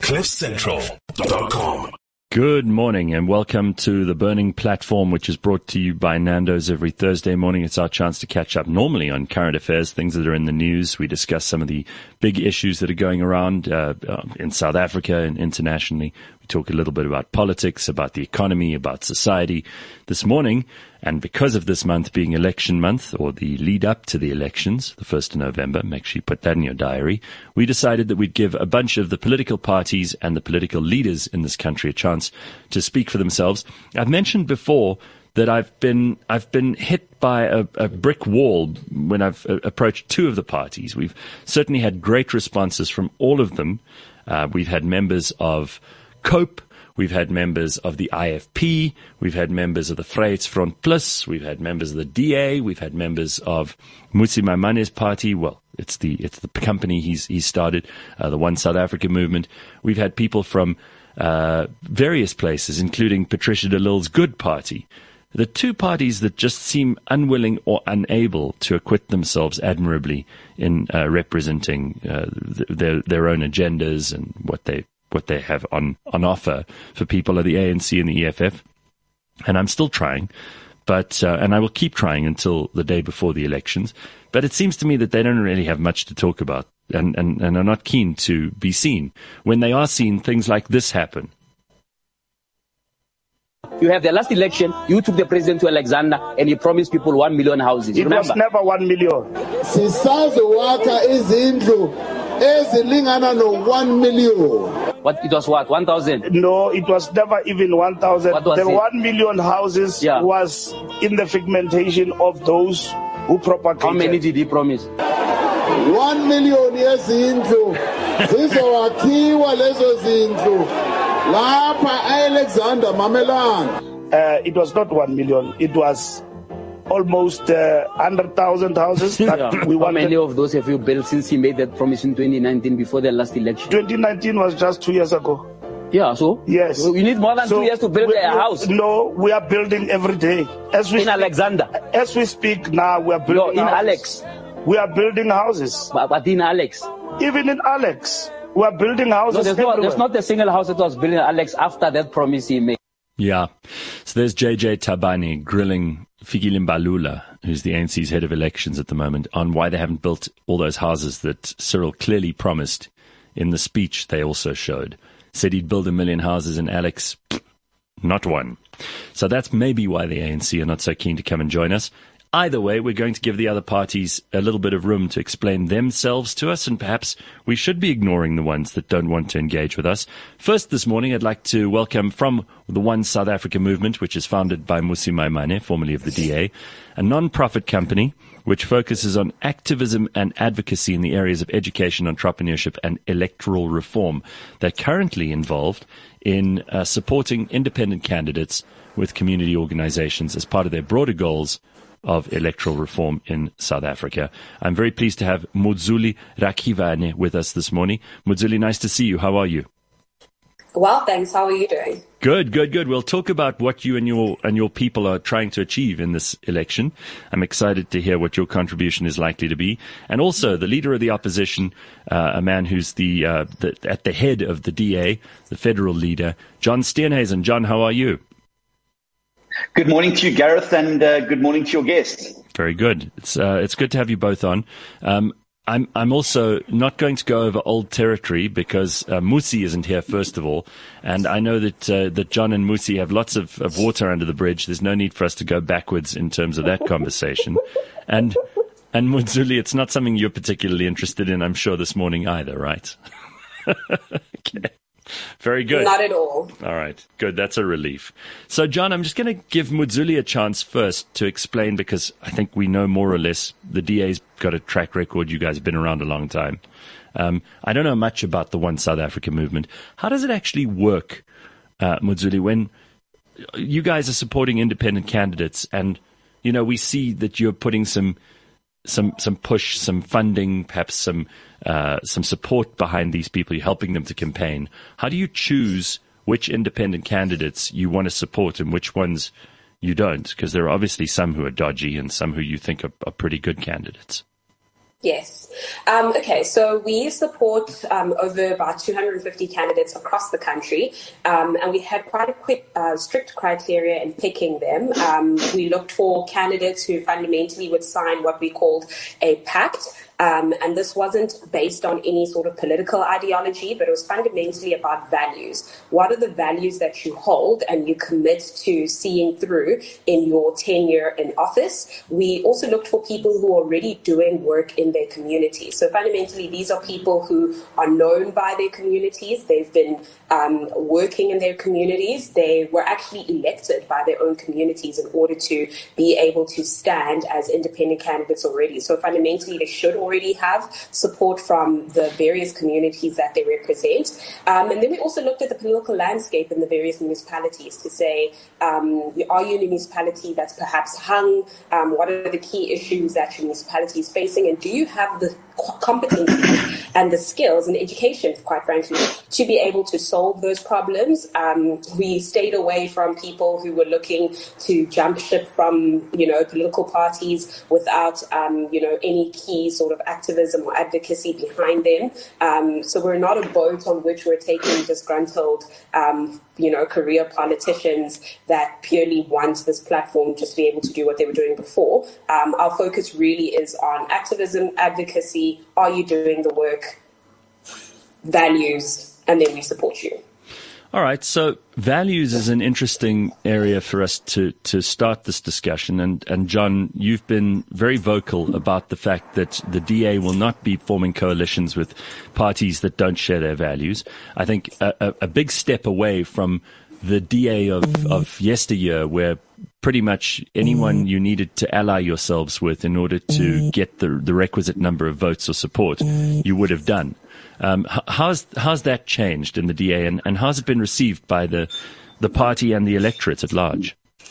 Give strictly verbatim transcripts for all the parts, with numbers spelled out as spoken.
cliff central dot com. Good morning and welcome to the Burning Platform, which is brought to you by Nando's every Thursday morning. It's our chance to catch up normally on current affairs, things that are in the news. We discuss some of the big issues that are going around uh, uh, in South Africa and internationally. We talk a little bit about politics, about the economy, about society. This morning, and because of this month being election month, or the lead up to the elections, the first of November, make sure you put that in your diary, we decided that we'd give a bunch of the political parties and the political leaders in this country a chance to speak for themselves. I've mentioned before that I've been I've been hit by a, a brick wall when I've uh, approached two of the parties. We've certainly had great responses from all of them. Uh, we've had members of COPE. We've had members of the I F P. We've had members of the Vryheidsfront Plus. We've had members of the D A. We've had members of Mmusi Maimane's party. Well, it's the it's the company he's he's started, uh, the One South Africa movement. We've had people from uh, various places, including Patricia de Lille's Good Party. The two parties that just seem unwilling or unable to acquit themselves admirably in uh, representing uh, th- their their own agendas and what they. what they have on, on offer for people are the A N C and the E F F. And I'm still trying, but, uh, and I will keep trying until the day before the elections. But it seems to me that they don't really have much to talk about and, and, and are not keen to be seen. When they are seen, things like this happen. You have the last election, you took the president to Alexander and he promised people one million houses. It Remember? was never one million. Sisazi wakha izindlu ezilingana no one million. What, it was what, one thousand? No, it was never even one thousand. The it? one million houses yeah. was in the figmentation of those who propagated. How many did he promise? One million yezindlu zizowakhiwa lezo zindlu lapha Alexander Mamelane. Uh, it was not one million. It was almost uh, one hundred thousand houses that yeah. we How wanted. many of those have you built since he made that promise in twenty nineteen before the last election? twenty nineteen was just two years ago. Yeah, so? Yes. So you need more than so two years to build we, a house. No, we are building every day. As we in speak, Alexander? As we speak now, we are building No, in houses. Alex. We are building houses. But, but in Alex? Even in Alex. We are building houses no, there's, everywhere. no, there's not a single house that was built in Alex after that promise he made. Yeah. So there's J J Tabane grilling Fikile Mbalula, who's the A N C's head of elections at the moment, on why they haven't built all those houses that Cyril clearly promised in the speech they also showed. Said he'd build a million houses in Alex. Not one. So that's maybe why the A N C are not so keen to come and join us. Either way, we're going to give the other parties a little bit of room to explain themselves to us, and perhaps we should be ignoring the ones that don't want to engage with us. First this morning, I'd like to welcome from the One South Africa movement, which is founded by Mmusi Maimane, formerly of the D A, a non-profit company which focuses on activism and advocacy in the areas of education, entrepreneurship, and electoral reform. They're currently involved in uh, supporting independent candidates with community organizations as part of their broader goals of electoral reform in South Africa. I'm very pleased to have Muzuli Rakhivane with us this morning. Muzuli, nice to see you. How are you? Well, thanks. How are you doing? Good, good, good. We'll talk about what you and your and your people are trying to achieve in this election. I'm excited to hear what your contribution is likely to be. And also the leader of the opposition, uh, a man who's the, uh, the at the head of the D A, the federal leader, John Steenhuisen. John, how are you? Good morning to you, Gareth, and uh, good morning to your guests. Very good. It's uh, it's good to have you both on. Um, I'm I'm also not going to go over old territory because uh, Mmusi isn't here, first of all, and I know that uh, that John and Mmusi have lots of, of water under the bridge. There's no need for us to go backwards in terms of that conversation. And and Muzuli, it's not something you're particularly interested in, I'm sure, this morning either, right? Okay. Very good. Not at all. All right. Good. That's a relief. So, John, I'm just going to give Muzuli a chance first to explain, because I think we know more or less the D A's got a track record. You guys have been around a long time. Um, I don't know much about the One South Africa movement. How does it actually work, uh, Muzuli, when you guys are supporting independent candidates and, you know, we see that you're putting some some some push, some funding, perhaps some uh, some support behind these people. You're helping them to campaign. How do you choose which independent candidates you want to support and which ones you don't? Because there are obviously some who are dodgy and some who you think are, are pretty good candidates. Yes. Um, okay, so we support um, over about two hundred fifty candidates across the country, um, and we had quite a quick, uh, strict criteria in picking them. Um, we looked for candidates who fundamentally would sign what we called a pact. Um, and this wasn't based on any sort of political ideology, but it was fundamentally about values. What are the values that you hold and you commit to seeing through in your tenure in office? We also looked for people who are already doing work in their communities. So fundamentally, these are people who are known by their communities. They've been um, working in their communities. They were actually elected by their own communities in order to be able to stand as independent candidates already. So fundamentally, they should already have support from the various communities that they represent. Um, and then we also looked at the political landscape in the various municipalities to say, um, are you a municipality that's perhaps hung? Um, what are the key issues that your municipality is facing? And do you have the competencies and the skills and education, quite frankly, to be able to solve those problems? Um, we stayed away from people who were looking to jump ship from, you know, political parties without, um, you know, any key sort of activism or advocacy behind them. Um, so we're not a boat on which we're taking disgruntled, um, you know, career politicians that purely want this platform just to be able to do what they were doing before. Um, our focus really is on activism, advocacy. Are you doing the work? Values, and then we support you. All right. So values is an interesting area for us to, to start this discussion. And, and John, you've been very vocal about the fact that the D A will not be forming coalitions with parties that don't share their values. I think a, a, a big step away from the D A of, of yesteryear, where pretty much anyone you needed to ally yourselves with in order to get the, the requisite number of votes or support, you would have done. Um, how's how's that changed in the D A, and, and how's it been received by the the party and the electorate at large?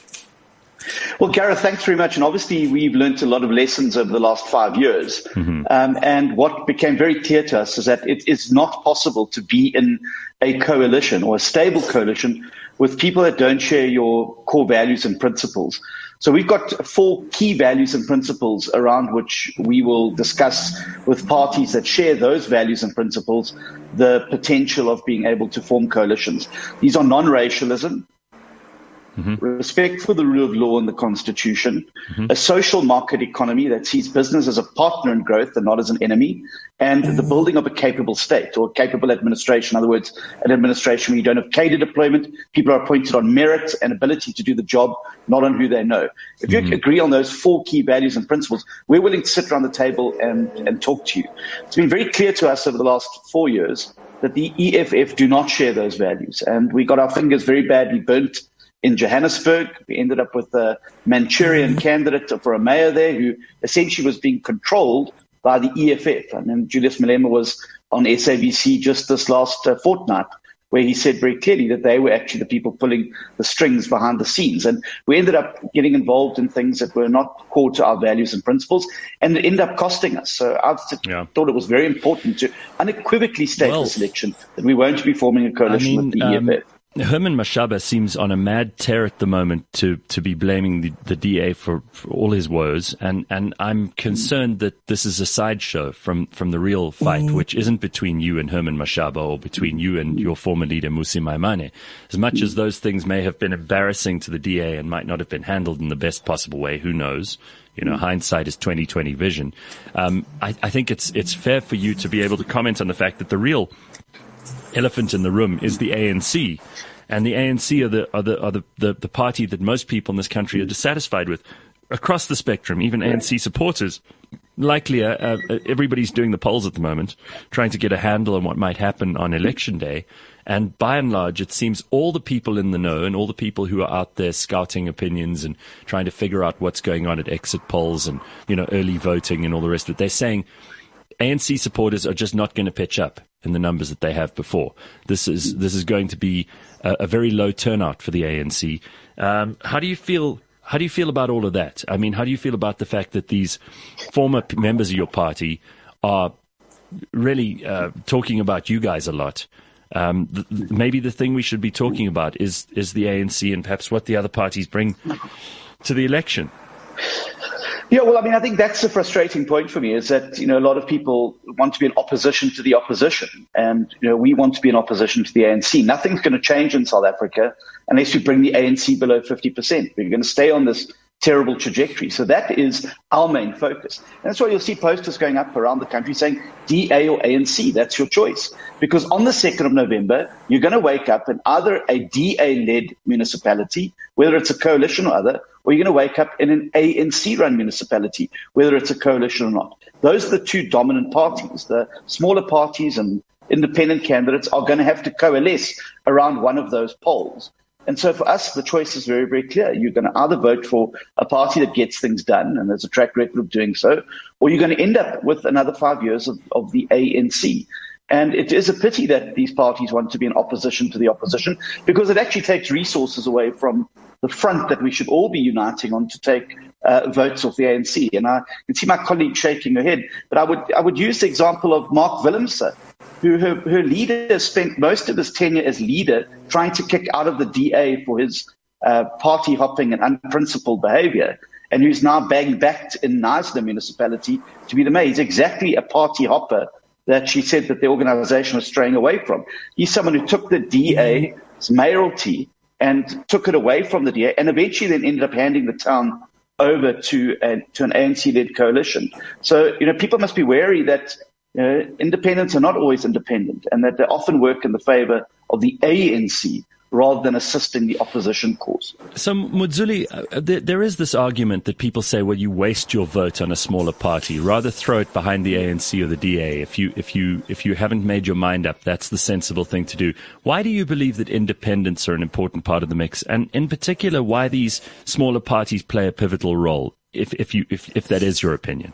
Well, Gareth, thanks very much. And obviously, we've learned a lot of lessons over the last five years. Mm-hmm. Um, and what became very clear to us is that it is not possible to be in a coalition or a stable coalition with people that don't share your core values and principles. So we've got four key values and principles around which we will discuss with parties that share those values and principles the potential of being able to form coalitions. These are non-racialism, mm-hmm. respect for the rule of law and the Constitution, mm-hmm. a social market economy that sees business as a partner in growth and not as an enemy, and the building of a capable state or capable administration. In other words, an administration where you don't have cadre deployment, people are appointed on merit and ability to do the job, not on who they know. If you mm-hmm. agree on those four key values and principles, we're willing to sit around the table and, and talk to you. It's been very clear to us over the last four years that the E F F do not share those values, and we got our fingers very badly burnt in Johannesburg. We ended up with a Manchurian candidate for a mayor there who essentially was being controlled by the E F F. I mean, Julius Malema was on S A B C just this last uh, fortnight, where he said very clearly that they were actually the people pulling the strings behind the scenes. And we ended up getting involved in things that were not core to our values and principles, and it ended up costing us. So I yeah. thought it was very important to unequivocally state well, this election that we won't be forming a coalition I mean, with the um, E F F. Herman Mashaba seems on a mad tear at the moment to, to be blaming the, the D A for, for all his woes. And, and I'm concerned that this is a sideshow from, from the real fight, which isn't between you and Herman Mashaba or between you and your former leader, Mmusi Maimane. As much as those things may have been embarrassing to the D A and might not have been handled in the best possible way, who knows? You know, hindsight is twenty twenty vision. Um, I, I think it's, it's fair for you to be able to comment on the fact that the real elephant in the room is the A N C, and the A N C are the are the are the, the, the party that most people in this country are dissatisfied with across the spectrum. Even A N C supporters, likely uh, uh, everybody's doing the polls at the moment, trying to get a handle on what might happen on election day. And by and large, it seems all the people in the know and all the people who are out there scouting opinions and trying to figure out what's going on at exit polls and, you know, early voting and all the rest of it, they're saying A N C supporters are just not going to pitch up in the numbers that they have before. This is this is going to be a, a very low turnout for the A N C. Um, how do you feel? How do you feel about all of that? I mean, how do you feel about the fact that these former p- members of your party are really uh, talking about you guys a lot? Um, th- maybe the thing we should be talking about is is the A N C and perhaps what the other parties bring to the election. Yeah, well, I mean, I think that's the frustrating point for me is that, you know, a lot of people want to be in opposition to the opposition. And, you know, we want to be in opposition to the A N C. Nothing's going to change in South Africa unless we bring the A N C below fifty percent. We're going to stay on this terrible trajectory. So that is our main focus. And that's why you'll see posters going up around the country saying D A or A N C. That's your choice. Because on the second of November, you're going to wake up in either a D A-led municipality, whether it's a coalition or other, or you're going to wake up in an A N C-run municipality, whether it's a coalition or not. Those are the two dominant parties. The smaller parties and independent candidates are going to have to coalesce around one of those polls. And so for us, the choice is very, very clear. You're going to either vote for a party that gets things done, and there's a track record of doing so, or you're going to end up with another five years of, of the A N C. And it is a pity that these parties want to be in opposition to the opposition, because it actually takes resources away from the front that we should all be uniting on to take uh, votes off the A N C. And I can see my colleague shaking her head, but I would I would use the example of Mark Willemse, who her, her leader spent most of his tenure as leader trying to kick out of the D A for his uh, party hopping and unprincipled behavior, and who's now banged back in Knysna municipality to be the mayor. He's exactly a party hopper that she said that the organization was straying away from. He's someone who took the D A's mayoralty and took it away from the D A, and eventually then ended up handing the town over to, a, to an A N C-led coalition. So, you know, people must be wary that you know, independents are not always independent, and that they often work in the favor of the A N C rather than assisting the opposition cause. So, Muzuli, uh, there, there is this argument that people say, well, you waste your vote on a smaller party. Rather throw it behind the A N C or the D A. If you, if you, if you haven't made your mind up, that's the sensible thing to do. Why do you believe that independents are an important part of the mix? And in particular, why these smaller parties play a pivotal role, if, if you, if, if that is your opinion?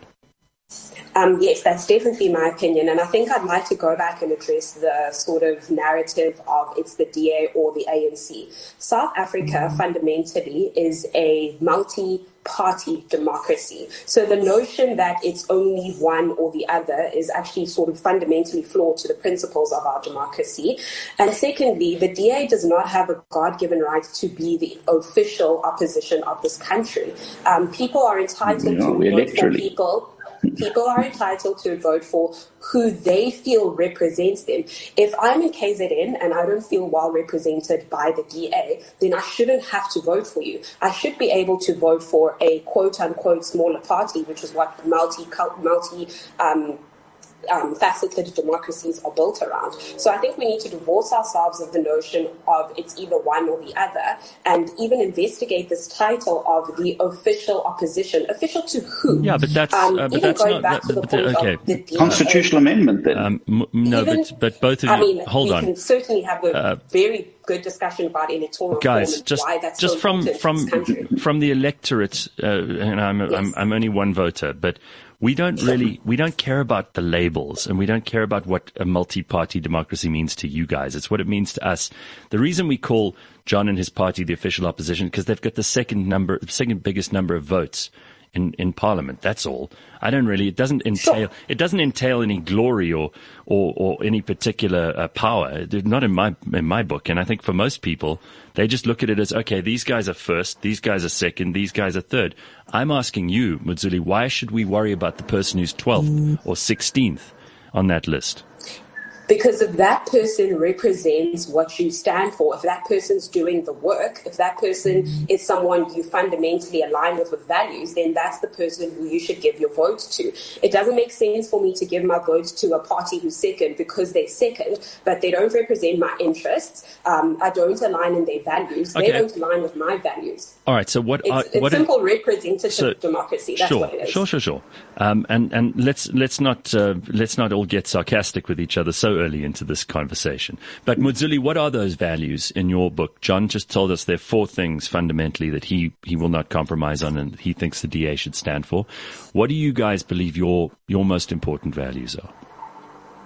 Um, yes, that's definitely my opinion. And I think I'd like to go back and address the sort of narrative of it's the D A or the A N C. South Africa fundamentally is a multi-party democracy. So the notion that it's only one or the other is actually sort of fundamentally flawed to the principles of our democracy. And secondly, the D A does not have a God-given right to be the official opposition of this country. Um, people are entitled no, to vote for people. People are entitled to vote for who they feel represents them. If I'm in K Z N and I don't feel well represented by the D A, then I shouldn't have to vote for you. I should be able to vote for a quote-unquote smaller party, which is what multi, multi um, Um, faceted democracies are built around. So I think we need to divorce ourselves of the notion of it's either one or the other, and even investigate this title of the official opposition. Official to who? Yeah, but that's um, uh, but even that's going not back that, to the but, point okay. of the D A. Constitutional amendment, then. Um, m- no, even, but but both of you. I mean, hold we on. can certainly have a Uh, very good discussion about electoral Guys, reform and just why that's just so from important from in this country. from the electorate, uh, and I'm, Yes. I'm I'm only one voter, but we don't really we don't care about the labels, and we don't care about what a multi-party democracy means to you guys. It's what it means to us. The reason we call John and his party the official opposition because they've got the second number, second biggest number of votes in in Parliament. That's all. I don't really. It doesn't entail. Sure. It doesn't entail any glory or or, or any particular uh, power. Not in my in my book. And I think for most people, they just look at it as, okay, these guys are first, these guys are second, these guys are third. I'm asking you, Muzuli, why should we worry about the person who's twelfth or sixteenth on that list? Because if that person represents what you stand for, if that person's doing the work, if that person is someone you fundamentally align with with values, then that's the person who you should give your vote to. It doesn't make sense for me to give my vote to a party who's second because they're second, but they don't represent my interests. Um, I don't align in their values. Okay. They don't align with my values. All right. So what? It's, are, it's what simple are, representative so, democracy. That's sure, what it is. Sure, sure, sure. Um, and and let's let's not uh, let's not all get sarcastic with each other so early into this conversation. But Muzuli, what are those values in your book? John just told us there are four things fundamentally that he, he will not compromise on and he thinks the D A should stand for. What do you guys believe your your most important values are?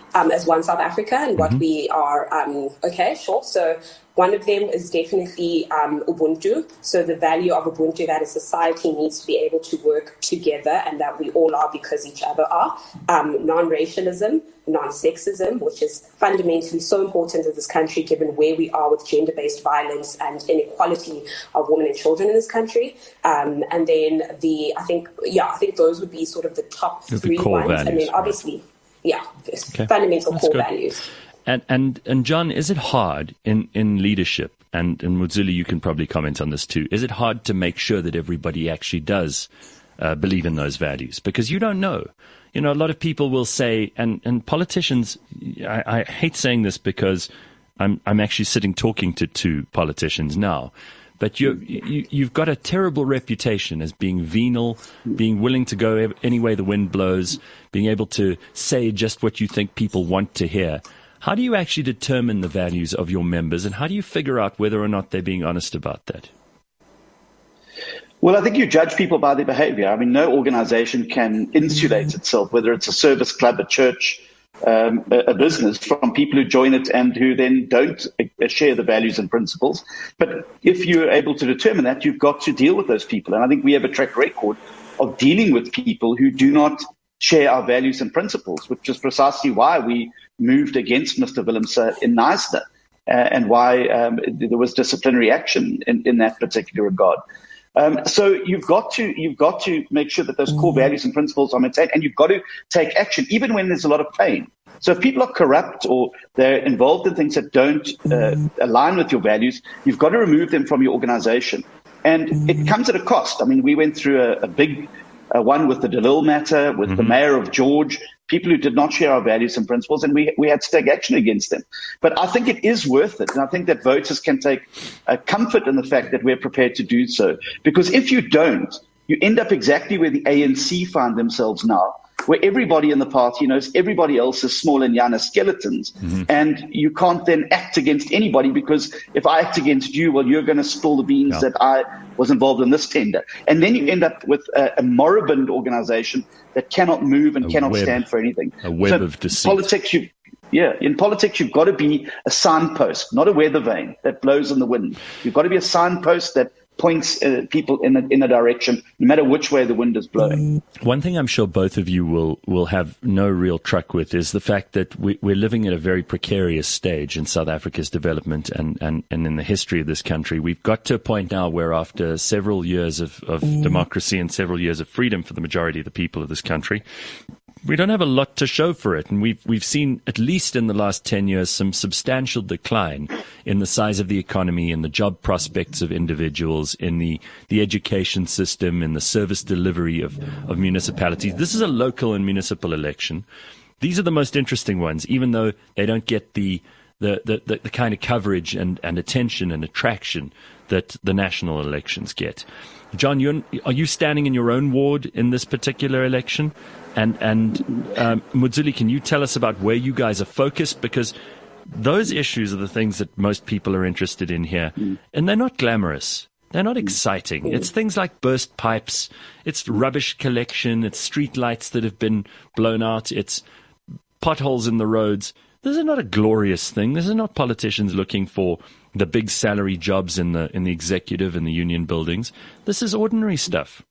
um, as One South Africa and what Mm-hmm. we are. Um, okay, sure. So one of them is definitely um, Ubuntu. So the value of Ubuntu, that a society needs to be able to work together and that we all are because each other are. Um, non-racialism, non-sexism, which is fundamentally so important in this country given where we are with gender-based violence and inequality of women and children in this country. Um, and then the, I think, yeah, I think those would be sort of the top Would be three core ones. values, and then right. obviously, yeah, Okay. fundamental That's core good. values. And and and John, is it hard in, in leadership? And and Muzili, you can probably comment on this too. Is it hard to make sure that everybody actually does uh, believe in those values? Because you don't know. You know, a lot of people will say, and and politicians. I, I hate saying this because I'm I'm actually sitting talking to two politicians now. But you, you, you've got a terrible reputation as being venal, being willing to go ev- any way the wind blows, being able to say just what you think people want to hear. How do you actually determine the values of your members, and how do you figure out whether or not they're being honest about that? Well, I think you judge people by their behavior. I mean, no organization can insulate itself, whether it's a service club, a church, um, a, a business, from people who join it and who then don't uh, share the values and principles. But if you're able to determine that, you've got to deal with those people. And I think we have a track record of dealing with people who do not share our values and principles, which is precisely why we moved against Mister Willemse in Knysna, uh, and why um, there was disciplinary action in, in that particular regard. Um, so you've got to you've got to make sure that those core values and principles are maintained, and you've got to take action, even when there's a lot of pain. So if people are corrupt or they're involved in things that don't uh, align with your values, you've got to remove them from your organization. And it comes at a cost. I mean, we went through a, a big uh, one with the DeLille matter, with mm-hmm. the mayor of George, people who did not share our values and principles, and we we had to take action against them. But I think it is worth it, and I think that voters can take uh, comfort in the fact that we're prepared to do so. Because if you don't, you end up exactly where the A N C find themselves now, where everybody in the party knows everybody else is small and Yana skeletons, mm-hmm. and you can't then act against anybody, because if I act against you, well, you're going to spill the beans yeah. that I was involved in this tender. And then you end up with a, a moribund organization that cannot move and a cannot web, stand for anything. A web so of deceit. Politics, you, yeah, in politics, you've got to be a signpost, not a weather vane that blows in the wind. You've got to be a signpost that points uh, people in a, in a direction, no matter which way the wind is blowing. One thing I'm sure both of you will, will have no real truck with is the fact that we, we're living at a very precarious stage in South Africa's development and, and, and in the history of this country. We've got to a point now where after several years of, of democracy and several years of freedom for the majority of the people of this country, we don't have a lot to show for it. And we've, we've seen, at least in the last ten years, some substantial decline in the size of the economy, in the job prospects of individuals, in the, the education system, in the service delivery of, of municipalities. This is a local and municipal election. These are the most interesting ones, even though they don't get the, the, the, the, the kind of coverage and, and attention and attraction that the national elections get. John, you're, are you standing in your own ward in this particular election? And, and um, Muzili, can you tell us about where you guys are focused? Because those issues are the things that most people are interested in here. And they're not glamorous. They're not exciting. It's things like burst pipes. It's rubbish collection. It's street lights that have been blown out. It's potholes in the roads. This is not a glorious thing. This is not politicians looking for the big salary jobs in the in the executive and the union buildings. This is ordinary stuff.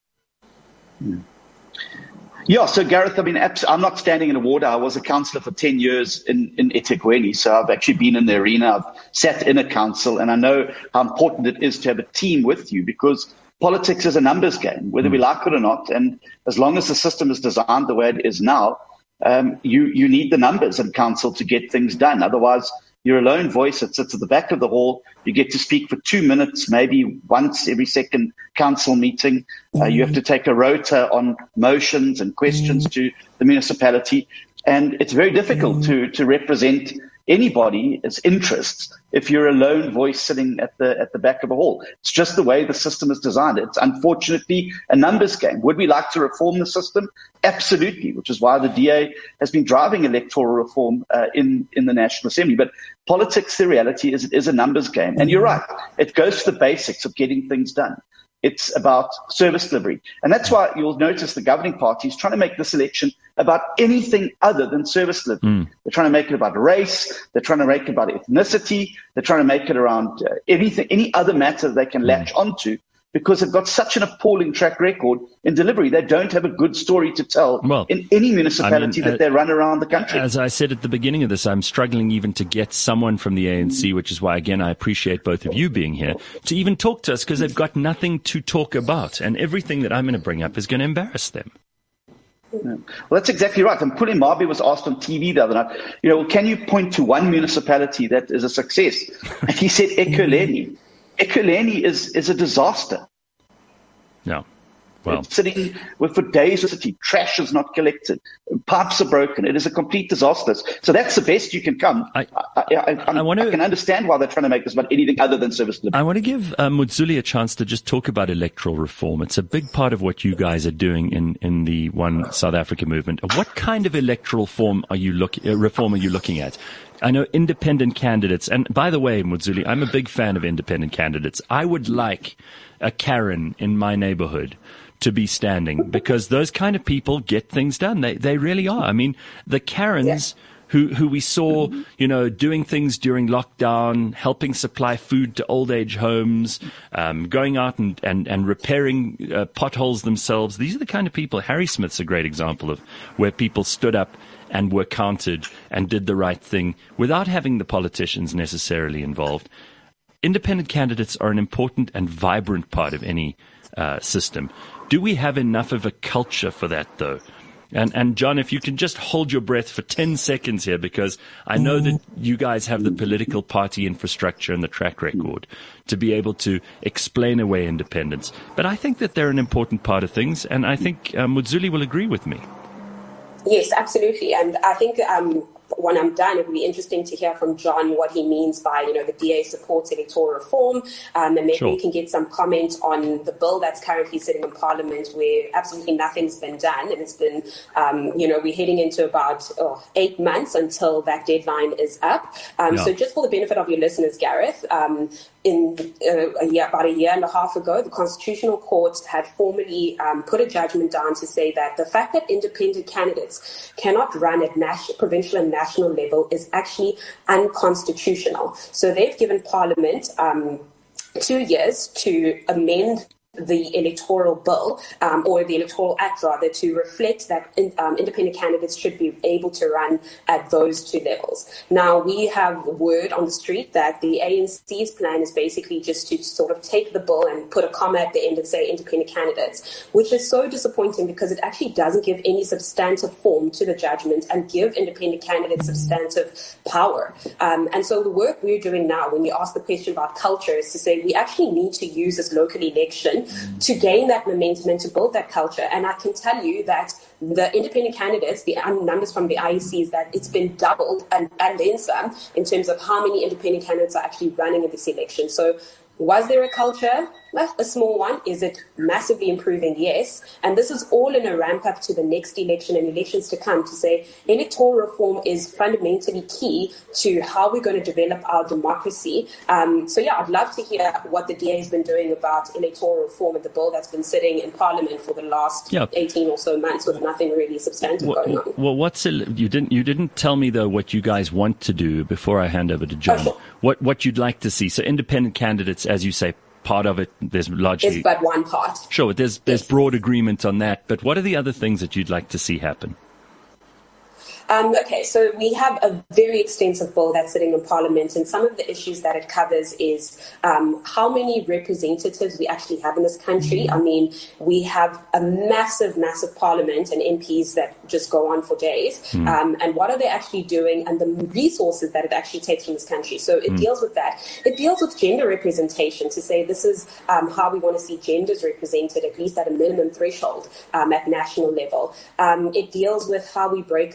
Yeah, so Gareth, I mean, I'm not standing in a ward. I was a councillor for ten years in, in eThekwini, so I've actually been in the arena. I've sat in a council, and I know how important it is to have a team with you, because politics is a numbers game, whether we like it or not. And as long as the system is designed the way it is now, um, you, you need the numbers in council to get things done. Otherwise, you're a lone voice that sits at the back of the hall. You get to speak for two minutes, maybe once every second council meeting. Uh, you have to take a rota on motions and questions to the municipality. And it's very difficult to, to represent anybody's interests if you're a lone voice sitting at the at the back of a hall. It's just the way the system is designed. It's unfortunately a numbers game. Would we like to reform the system? Absolutely, which is why the D A has been driving electoral reform uh, in, in the National Assembly. But politics, the reality is it is a numbers game. And you're right. It goes to the basics of getting things done. It's about service delivery. And that's why you'll notice the governing party is trying to make this election about anything other than service delivery. Mm. They're trying to make it about race. They're trying to make it about ethnicity. They're trying to make it around uh, anything, any other matter they can mm. latch onto, because they've got such an appalling track record in delivery. They don't have a good story to tell well, in any municipality I mean, uh, that they run around the country. As I said at the beginning of this, I'm struggling even to get someone from the A N C, which is why, again, I appreciate both of you being here, to even talk to us, because they've got nothing to talk about. And everything that I'm going to bring up is going to embarrass them. Yeah. Well, that's exactly right. And Pule Mabe was asked on T V the other night, you know, can you point to one municipality that is a success? And he said Ekurhuleni. Ekurhuleni is, is a disaster. No. Well, it's sitting with for days of city. Trash is not collected. Pipes are broken. It is a complete disaster. So that's the best you can come. I, I, I, I, wanna, I can understand why they're trying to make this about anything other than service delivery. I want to give uh, Muzuli a chance to just talk about electoral reform. It's a big part of what you guys are doing in, in the One South Africa movement. What kind of electoral form are you look, uh, reform are you looking at? I know independent candidates, and by the way, Muzuli, I'm a big fan of independent candidates. I would like a Karen in my neighborhood to be standing, because those kind of people get things done. They they really are. I mean, the Karens yeah. who who we saw, you know, doing things during lockdown, helping supply food to old age homes, um, going out and and and repairing uh, potholes themselves. These are the kind of people. Harry Smith's a great example of where people stood up and were counted and did the right thing without having the politicians necessarily involved. Independent candidates are an important and vibrant part of any uh, system. Do we have enough of a culture for that, though? And, and John, if you can just hold your breath for ten seconds here, because I know that you guys have the political party infrastructure and the track record to be able to explain away independence. But I think that they're an important part of things, and I think uh, Muzuli will agree with me. Yes, absolutely. And I think um, when I'm done, it would be interesting to hear from John what he means by, you know, the D A supports electoral reform. Um, and maybe sure. we can get some comment on the bill that's currently sitting in Parliament, where absolutely nothing's been done. And it's been, um, you know, we're heading into about oh, eight months until that deadline is up. Um, yeah. So just for the benefit of your listeners, Gareth, um, in uh, a year, about a year and a half ago, the Constitutional Court had formally um, put a judgment down to say that the fact that independent candidates cannot run at national, provincial and national level is actually unconstitutional. So they've given Parliament um, two years to amend the electoral bill um, or the electoral act rather to reflect that in, um, independent candidates should be able to run at those two levels. Now, we have word on the street that the A N C's plan is basically just to sort of take the bill and put a comma at the end and say independent candidates, which is so disappointing because it actually doesn't give any substantive form to the judgment and give independent candidates substantive power. Um, and so the work we're doing now, when you ask the question about culture, is to say we actually need to use this local election to gain that momentum and to build that culture. And I can tell you that the independent candidates, the numbers from the I E C is that it's been doubled and, and then some in terms of how many independent candidates are actually running in this election. So was there a culture? Well, a small one. Is it massively improving? Yes. And this is all in a ramp up to the next election and elections to come to say electoral reform is fundamentally key to how we're going to develop our democracy. Um, so, yeah, I'd love to hear what the D A has been doing about electoral reform and the bill that's been sitting in Parliament for the last yep. eighteen or so months with nothing really substantive well, going on. Well, what's a, you didn't you didn't tell me, though, what you guys want to do before I hand over to John. Okay. What, what you'd like to see. So independent candidates, as you say, part of it, there's largely... It's but one part. Sure, there's there's yes. broad agreement on that, but what are the other things that you'd like to see happen? Um, okay, so we have a very extensive bill that's sitting in Parliament, and some of the issues that it covers is um, how many representatives we actually have in this country. Mm-hmm. I mean, we have a massive, massive Parliament and M Ps that just go on for days. Mm-hmm. Um, and what are they actually doing and the resources that it actually takes from this country? So it mm-hmm. deals with that. It deals with gender representation to say this is um, how we want to see genders represented, at least at a minimum threshold um, at national level. Um, it deals with how we break up, how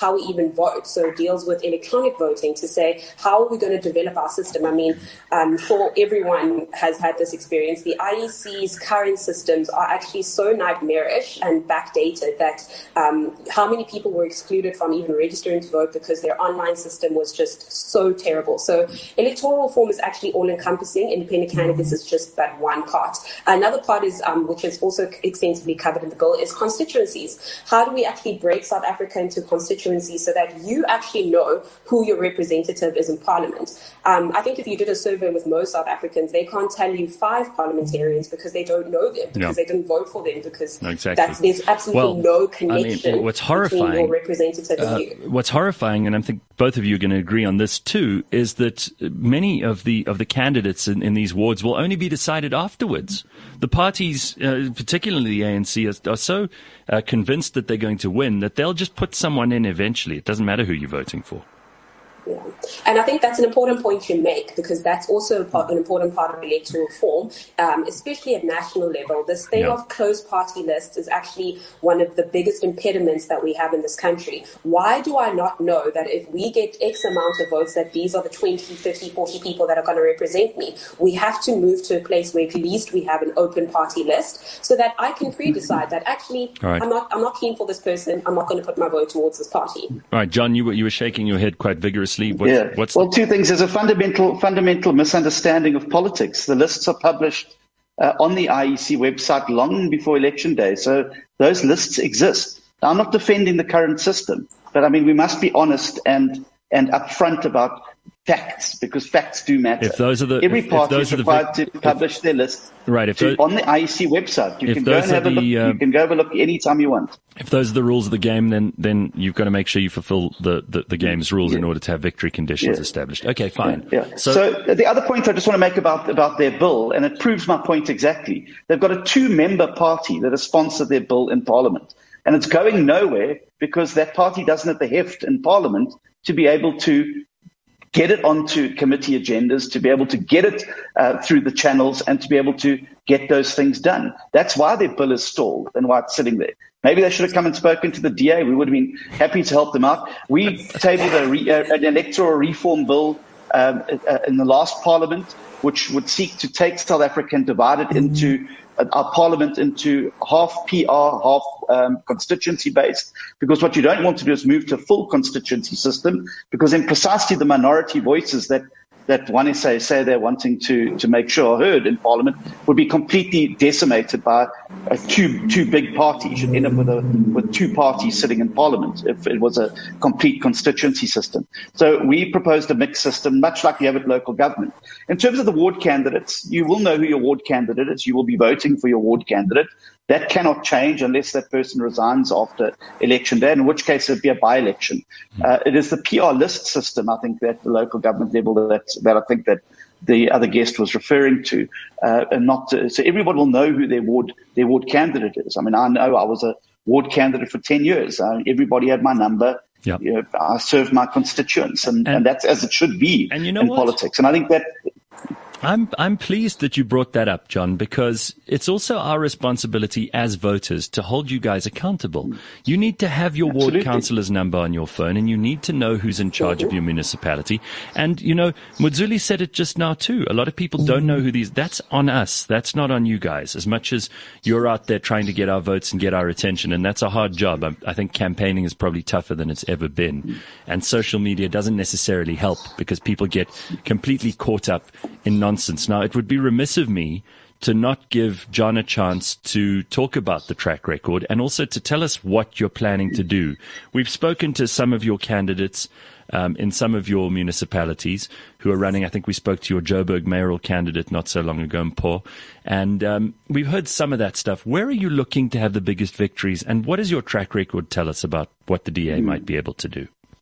how we even vote. So it deals with electronic voting to say, how are we going to develop our system? I mean, I'm sure everyone has had this experience. The I E C's current systems are actually so nightmarish and backdated that um, how many people were excluded from even registering to vote because their online system was just so terrible. So electoral reform is actually all-encompassing. Independent candidates is just that one part. Another part is, um, which is also extensively covered in the bill, is constituencies. How do we actually break South Africa into constituencies so that you actually know who your representative is in Parliament? Um, I think if you did a survey with most South Africans, they can't tell you five parliamentarians because they don't know them, because no. they didn't vote for them, because no, exactly. that's, there's absolutely well, no connection I mean, what's horrifying, between your representative uh, and you. What's horrifying, and I think both of you are going to agree on this too, is that many of the of the candidates in, in these wards will only be decided afterwards. The parties, uh, particularly the A N C, are, are so uh, convinced that they're going to win that they'll just put someone in eventually. It doesn't matter who you're voting for. Yeah. And I think that's an important point you make, because that's also part, an important part of electoral reform, um, especially at national level. This thing yeah. of closed party lists is actually one of the biggest impediments that we have in this country. Why do I not know that if we get X amount of votes, that these are the twenty, thirty, forty people that are going to represent me? We have to move to a place where at least we have an open party list so that I can pre-decide that actually right. I'm not I'm not keen for this person. I'm not going to put my vote towards this party. All right, John, you were, you were shaking your head quite vigorously. What's, yeah. what's well, two things. There's a fundamental fundamental misunderstanding of politics. The lists are published uh, on the I E C website long before election day, so those lists exist. Now, I'm not defending the current system, but I mean we must be honest and and upfront about facts, because facts do matter. If those are the every if, party if those is are required the, to publish if, their list right, if to, those, on the I E C website. You can go and have a the, look. uh, you can go have a look anytime you want. If those are the rules of the game, then then you've got to make sure you fulfill the, the, the game's rules yeah. in order to have victory conditions yeah. established. Okay, fine. Yeah. yeah. So, so the other point I just want to make about, about their bill, and it proves my point exactly, they've got a two-member party that has sponsored their bill in Parliament, and it's going nowhere because that party doesn't have the heft in Parliament to be able to get it onto committee agendas, to be able to get it uh, through the channels, and to be able to get those things done. That's why their bill is stalled and why it's sitting there. Maybe they should have come and spoken to the D A. We would have been happy to help them out. We tabled a re, uh, an electoral reform bill um, uh, in the last Parliament, which would seek to take South Africa and divide it into uh, our Parliament into half P R, half um, constituency-based, because what you don't want to do is move to a full constituency system, because then precisely the minority voices that that one is say, say they're wanting to, to make sure are heard in Parliament would be completely decimated by a two two big parties. You'd end up with a with two parties sitting in Parliament if it was a complete constituency system. So we proposed a mixed system, much like you have at local government. In terms of the ward candidates, you will know who your ward candidate is. You will be voting for your ward candidate. That cannot change unless that person resigns after election day, in which case it would be a by-election. Uh, it is the P R list system, I think, at the local government level that, that I think that the other guest was referring to, uh, and not to, so everyone will know who their ward their ward candidate is. I mean, I know I was a ward candidate for ten years. Uh, everybody had my number. Yep. You know, I served my constituents, and, and, and that's as it should be and you know in what? politics. And I think that. I'm I'm pleased that you brought that up, John, because it's also our responsibility as voters to hold you guys accountable. You need to have your Absolutely. ward councillor's number on your phone, and you need to know who's in charge of your municipality. And, you know, Mudzuli said it just now too. A lot of people don't know who these, that's on us. That's not on you guys. As much as you're out there trying to get our votes and get our attention, and that's a hard job. I, I think campaigning is probably tougher than it's ever been. And social media doesn't necessarily help because people get completely caught up in nonsense. Now, it would be remiss of me to not give John a chance to talk about the track record and also to tell us what you're planning to do. We've spoken to some of your candidates um, in some of your municipalities who are running. I think we spoke to your Joburg mayoral candidate not so long ago, Mpho, and um, we've heard some of that stuff. Where are you looking to have the biggest victories, and what does your track record tell us about what the D A might be able to do?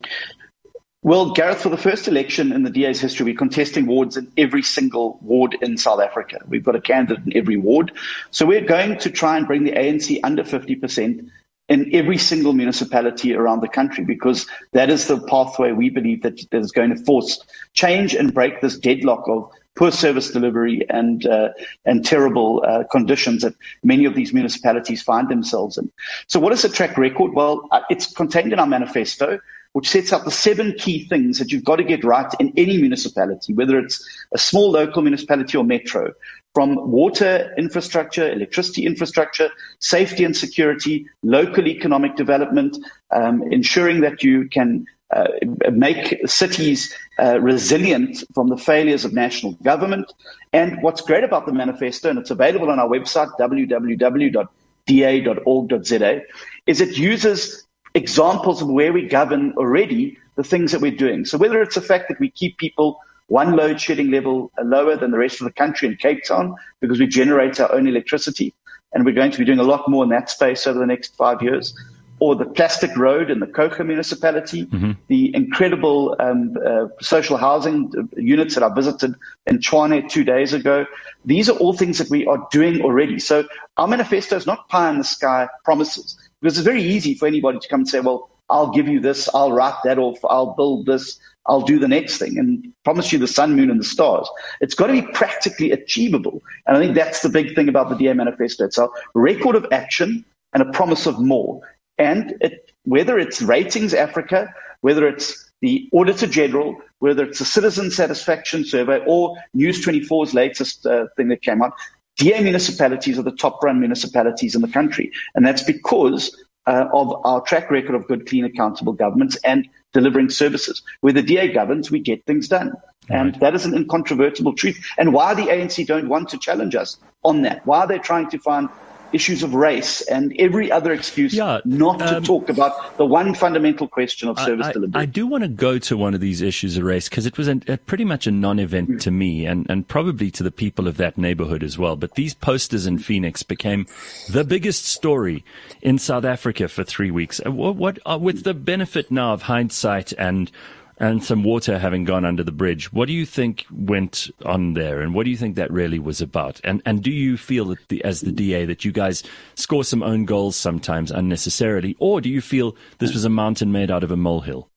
Well, Gareth, for the first election in the D A's history, we're contesting wards in every single ward in South Africa. We've got a candidate in every ward. So we're going to try and bring the A N C under fifty percent in every single municipality around the country, because that is the pathway we believe that, that is going to force change and break this deadlock of poor service delivery and uh, and terrible uh, conditions that many of these municipalities find themselves in. So what is the track record? Well, uh, it's contained in our manifesto. which sets out the seven key things that you've got to get right in any municipality, whether it's a small local municipality or metro, from water infrastructure, electricity infrastructure, safety and security, local economic development, um, ensuring that you can uh, make cities uh, resilient from the failures of national government. And what's great about the manifesto, and it's available on our website, w w w dot d a dot org dot z a, is it uses examples of where we govern already the things that we're doing. So whether it's the fact that we keep people one load shedding level lower than the rest of the country in Cape Town because we generate our own electricity, and we're going to be doing a lot more in that space over the next five years, or the plastic road in the Coca municipality, mm-hmm. the incredible um, uh, social housing units that I visited in Tshwane two days ago. These are all things that we are doing already. So our manifesto is not pie in the sky promises, because it's very easy for anybody to come and say, well, I'll give you this, I'll write that off, I'll build this, I'll do the next thing, and promise you the sun, moon, and the stars. It's got to be practically achievable. And I think that's the big thing about the D A manifesto. It's a record of action and a promise of more. And it, whether it's Ratings Africa, whether it's the Auditor General, whether it's the Citizen Satisfaction Survey, or News twenty-four's latest uh, thing that came out, D A municipalities are the top-run municipalities in the country. And that's because uh, of our track record of good, clean, accountable governments and delivering services. Where the D A governs, we get things done. Right. And that is an incontrovertible truth. And why the A N C don't want to challenge us on that, why are they trying to find issues of race and every other excuse yeah, not to um, talk about the one fundamental question of service I, delivery. I, I do want to go to one of these issues of race, because it was a, a pretty much a non-event mm. to me, and, and probably to the people of that neighborhood as well. But these posters in Phoenix became the biggest story in South Africa for three weeks. What, what uh, with the benefit now of hindsight and and some water having gone under the bridge, what do you think went on there, and what do you think that really was about? And and do you feel that the, as the D A, that you guys score some own goals sometimes unnecessarily, or do you feel this was a mountain made out of a molehill?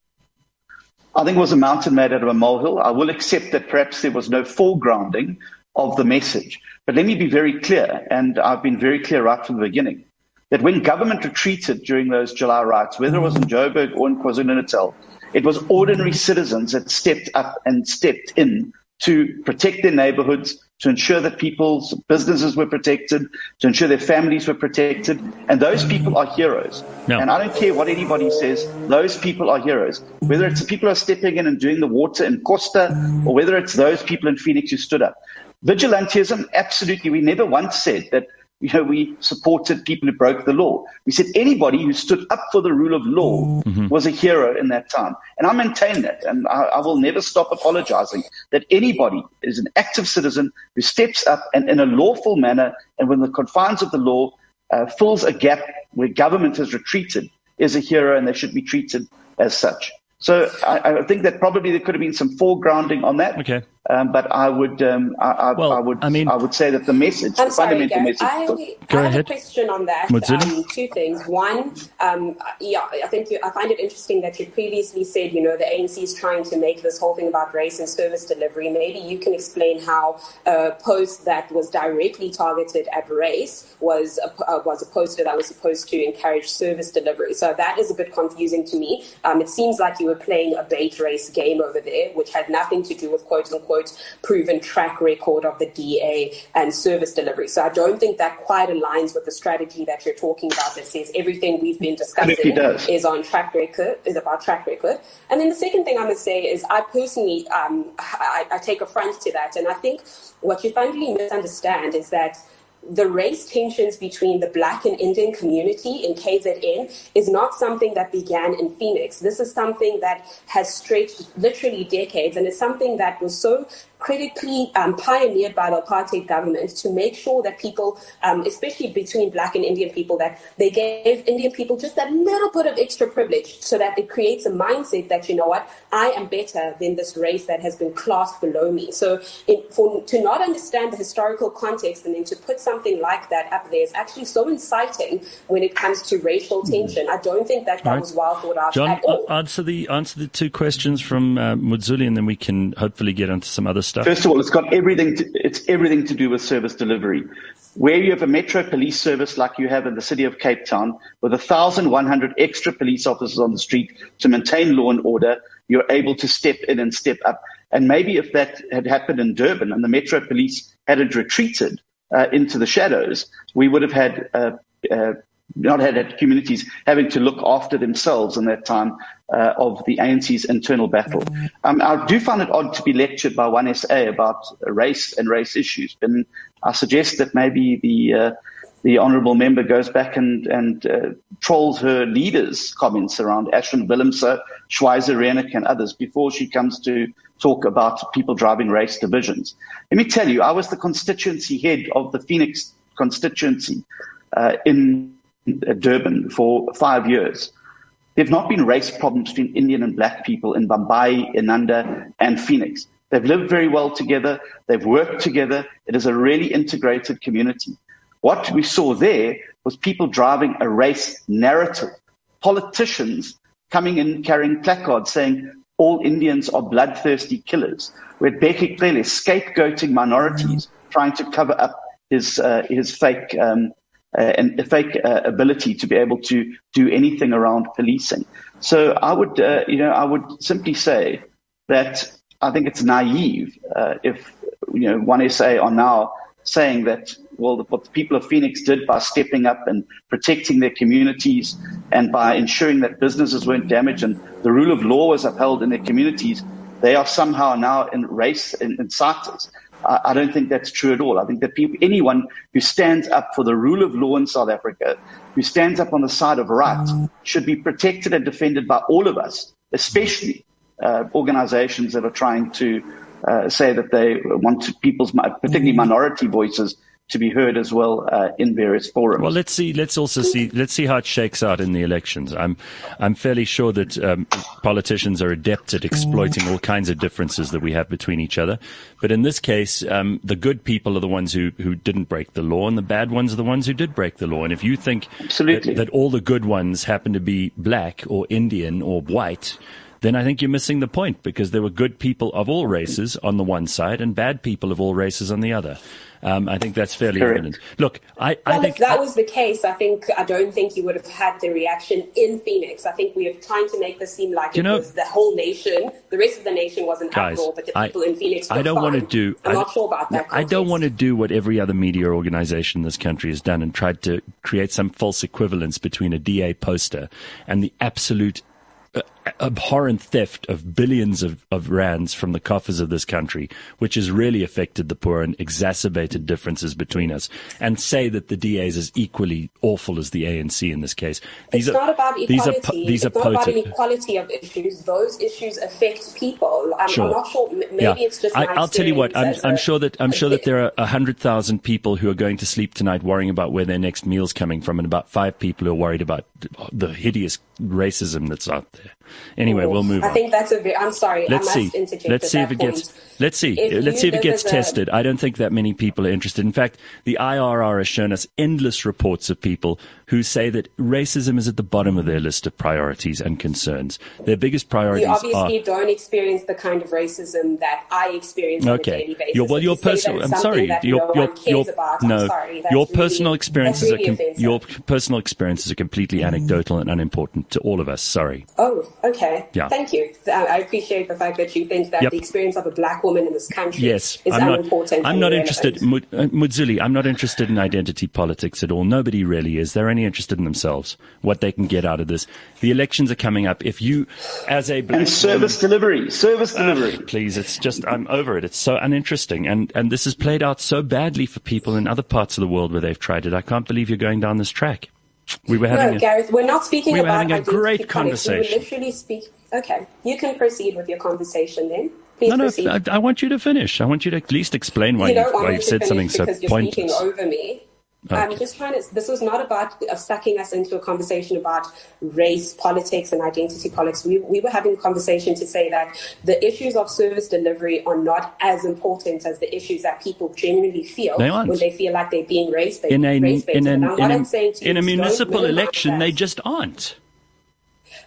I think it was a mountain made out of a molehill. I will accept that perhaps there was no foregrounding of the message. But let me be very clear, and I've been very clear right from the beginning, that when government retreated during those July riots, whether it was in Joburg or in KwaZulu-Natal, it was ordinary citizens that stepped up and stepped in to protect their neighborhoods, to ensure that people's businesses were protected, to ensure their families were protected. And those people are heroes. No. And I don't care what anybody says, those people are heroes. Whether it's the people who are stepping in and doing the water in Costa, or whether it's those people in Phoenix who stood up. Vigilantism, absolutely. We never once said that, you know, we supported people who broke the law. We said anybody who stood up for the rule of law mm-hmm. was a hero in that time. And I maintain that, and I, I will never stop apologizing that anybody is an active citizen who steps up and in a lawful manner, and within the confines of the law, uh, fills a gap where government has retreated, is a hero, and they should be treated as such. So I, I think that probably there could have been some foregrounding on that. Okay. Um, but I would, um, I, I, well, I would, I mean, I would say that the message, I'm the sorry, fundamental Gareth. message. I, I have ahead. a question on that. Um, two things. One, um, yeah, I think you, I find it interesting that you previously said, you know, the A N C is trying to make this whole thing about race and service delivery. Maybe you can explain how a post that was directly targeted at race was a, uh, was a poster that was supposed to encourage service delivery. So that is a bit confusing to me. Um, it seems like you were playing a bait race game over there, which had nothing to do with quote unquote proven track record of the D A and service delivery. So I don't think that quite aligns with the strategy that you're talking about that says everything we've been discussing is on track record, is about track record. And then the second thing I'm going to say is I personally, um, I, I take affront to that. And I think what you finally misunderstand is that the race tensions between the Black and Indian community in K Z N is not something that began in Phoenix. This is something that has stretched literally decades, and it's something that was so critically um, pioneered by the apartheid government to make sure that people, um, especially between Black and Indian people, that they gave Indian people just that little bit of extra privilege so that it creates a mindset that, you know what, I am better than this race that has been classed below me. So in, for, to not understand the historical context and then to put something like that up there is actually so inciting when it comes to racial tension. I don't think that that right. was well thought out John, at all. answer the, answer the two questions from uh, Mudzuli, and then we can hopefully get onto some other stuff stuff? First of all, it's got everything. To, it's everything to do with service delivery. Where you have a metro police service like you have in the city of Cape Town, with one thousand one hundred extra police officers on the street to maintain law and order, you're able to step in and step up. And maybe if that had happened in Durban and the metro police hadn't retreated uh, into the shadows, we would have had uh, uh, not had, had communities having to look after themselves in that time uh, of the A N C's internal battle. Um, I do find it odd to be lectured by one S A about race and race issues, and I suggest that maybe the uh, the honourable member goes back and, and uh, trolls her leaders' comments around Ashwin Willemse, Schweizer Rennick and others before she comes to talk about people driving race divisions. Let me tell you, I was the constituency head of the Phoenix constituency uh, in Durban for five years. There have not been race problems between Indian and black people in Bambai, Inanda, and Phoenix. They've lived very well together. They've worked together. It is a really integrated community. What we saw there was people driving a race narrative. Politicians coming in carrying placards saying all Indians are bloodthirsty killers. We had Bheki Cele scapegoating minorities, trying to cover up his uh, his fake um, uh, and fake uh, ability to be able to do anything around policing. So I would, uh, you know, I would simply say that I think it's naive uh, if you know one S A are now saying that, well, what the people of Phoenix did by stepping up and protecting their communities and by ensuring that businesses weren't damaged and the rule of law was upheld in their communities, they are somehow now in race inciters. I, I don't think that's true at all. I think that people, anyone who stands up for the rule of law in South Africa, who stands up on the side of right, should be protected and defended by all of us, especially uh, organizations that are trying to uh, say that they want to people's, particularly minority voices, to be heard as well uh, in various forums. Well, let's see. Let's also see. Let's see how it shakes out in the elections. I'm, I'm fairly sure that um, politicians are adept at exploiting all kinds of differences that we have between each other. But in this case, um, the good people are the ones who, who didn't break the law, and the bad ones are the ones who did break the law. And if you think that, that all the good ones happen to be black or Indian or white, then I think you're missing the point, because there were good people of all races on the one side and bad people of all races on the other. Um, I think that's fairly Correct. evident. Look, I, well, I think if that I, was the case, I think I don't think you would have had the reaction in Phoenix. I think we are trying to make this seem like you it know, was the whole nation. The rest of the nation was an guys, uproar, but the people I, in Phoenix were I don't fine. want to do. I'm I, not sure about that. I don't want to do what every other media organization in this country has done and tried to create some false equivalence between a D A poster and the absolute Uh, abhorrent theft of billions of, of rands from the coffers of this country, which has really affected the poor and exacerbated differences between us, and say that the D A is as equally awful as the A N C in this case. These it's are, not about equality. These are, po- these it's are not about potent. inequality of issues. Those issues affect people. I'm, Sure. I'm not sure. Maybe Yeah. it's just I, my I'll tell you what. I'm, experience I'm as a- sure that I'm sure that there are a hundred thousand people who are going to sleep tonight worrying about where their next meal's coming from, and about five people who are worried about the hideous racism that's out there. Anyway, we'll move I on. think that's a very, I'm sorry. Let's I must see. interject Let's at see if that it gets. point. Let's see. If Let's you see if it live gets as a- tested. I don't think that many people are interested. In fact, the I R R has shown us endless reports of people who say that racism is at the bottom of their list of priorities and concerns. Their biggest priorities You obviously are. don't experience the kind of racism that I experience on Okay. a daily basis. Your, well, If your you say that personal. it's I'm something sorry. that Your no your one cares your about. no. I'm sorry. That's Your really- personal experiences that's are really com- offensive. your personal experiences are completely anecdotal and unimportant to all of us. Sorry. Oh, okay. Yeah. Thank you. I I appreciate the fact that you think that Yep. the experience of a black woman in this country Yes, is I'm not. unimportant. I'm and not irrelevant. interested, Mud- uh, Mudzuli. I'm not interested in identity politics at all. Nobody really is. They're only interested in themselves, what they can get out of this. The elections are coming up. If you, as a black And service woman, delivery, service delivery. please, it's just I'm over it. It's so uninteresting, and and this has played out so badly for people in other parts of the world where they've tried it. I can't believe you're going down this track. We were having No, a, Gareth, we're not speaking we were about having a identity great politics. We conversation. were literally speak. Okay, you can proceed with your conversation then. Please no, no. proceed. I, I want you to finish. I want you to at least explain why you you don't want why me you've to said finish something so because you're pointless. speaking over me. I'm just trying to. This was not about uh, sucking us into a conversation about race politics and identity politics. We we were having a conversation to say that the issues of service delivery are not as important as the issues that people genuinely feel They aren't. when they feel like they're being race based. In a race in, an, and what in, I'm a, saying to you in a is don't municipal minimize election, that. they just aren't.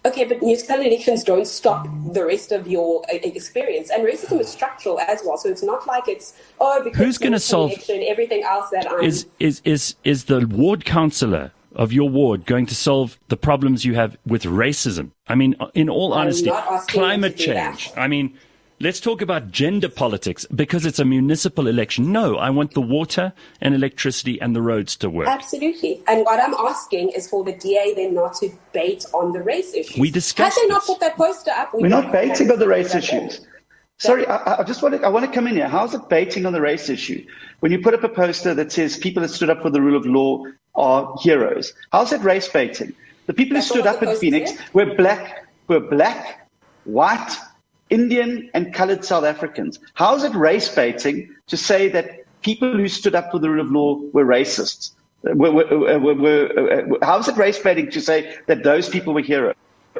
Okay, but municipal elections don't stop the rest of your uh, experience. And racism is structural as well. So it's not like it's, oh, because who's going to solve election, everything else that I'm... Is, is, is, is the ward councillor of your ward going to solve the problems you have with racism? I mean, in all honesty, climate change. I mean, let's talk about gender politics because it's a municipal election. No, I want the water and electricity and the roads to work. Absolutely. And what I'm asking is for the D A then not to bait on the race issues. We discussed Had they not this. put that poster up? We We're not baiting on the race issues. Sorry, I, I just want to, I want to come in here. How's it baiting on the race issue? When you put up a poster that says people that stood up for the rule of law are heroes, how's that race baiting? The people That's who stood up in Phoenix were black, were black, white, Indian and coloured South Africans. How is it race baiting to say that people who stood up for the rule of law were racists? Were, were, were, were, how is it race baiting to say that those people were heroes?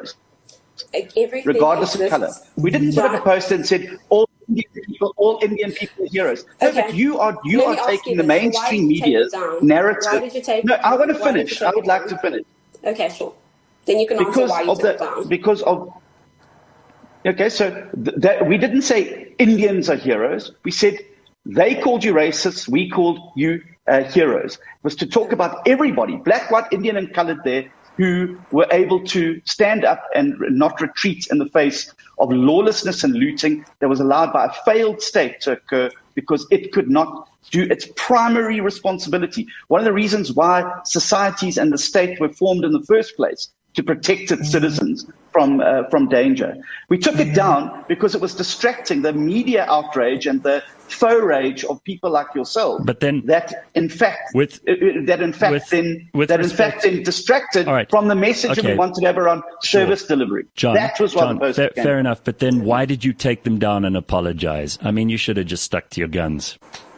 Everything regardless of colour. We didn't put up a poster and said all Indian people, all Indian people are heroes. No, okay. but you are you Let are taking you the this. mainstream media's narrative. Why did you take no, it I want to Why finish. I would like down? to finish. Okay, sure. Then you can because answer why you of took the, it down. Because of okay, so th- that we didn't say Indians are heroes. We said they called you racists. We called you uh, heroes. It was to talk about everybody, black, white, Indian, and coloured there, who were able to stand up and not retreat in the face of lawlessness and looting that was allowed by a failed state to occur because it could not do its primary responsibility. One of the reasons why societies and the state were formed in the first place, to protect its citizens from uh, from danger. We took it down because it was distracting the media outrage and the faux rage of people like yourself. But then, that in fact, with, uh, that in fact, with, then with that respect, in fact, then distracted right. from the message okay. that we wanted to have around sure. service delivery. John, that was what John, the post fair, became. fair enough. But then, why did you take them down and apologize? I mean, you should have just stuck to your guns.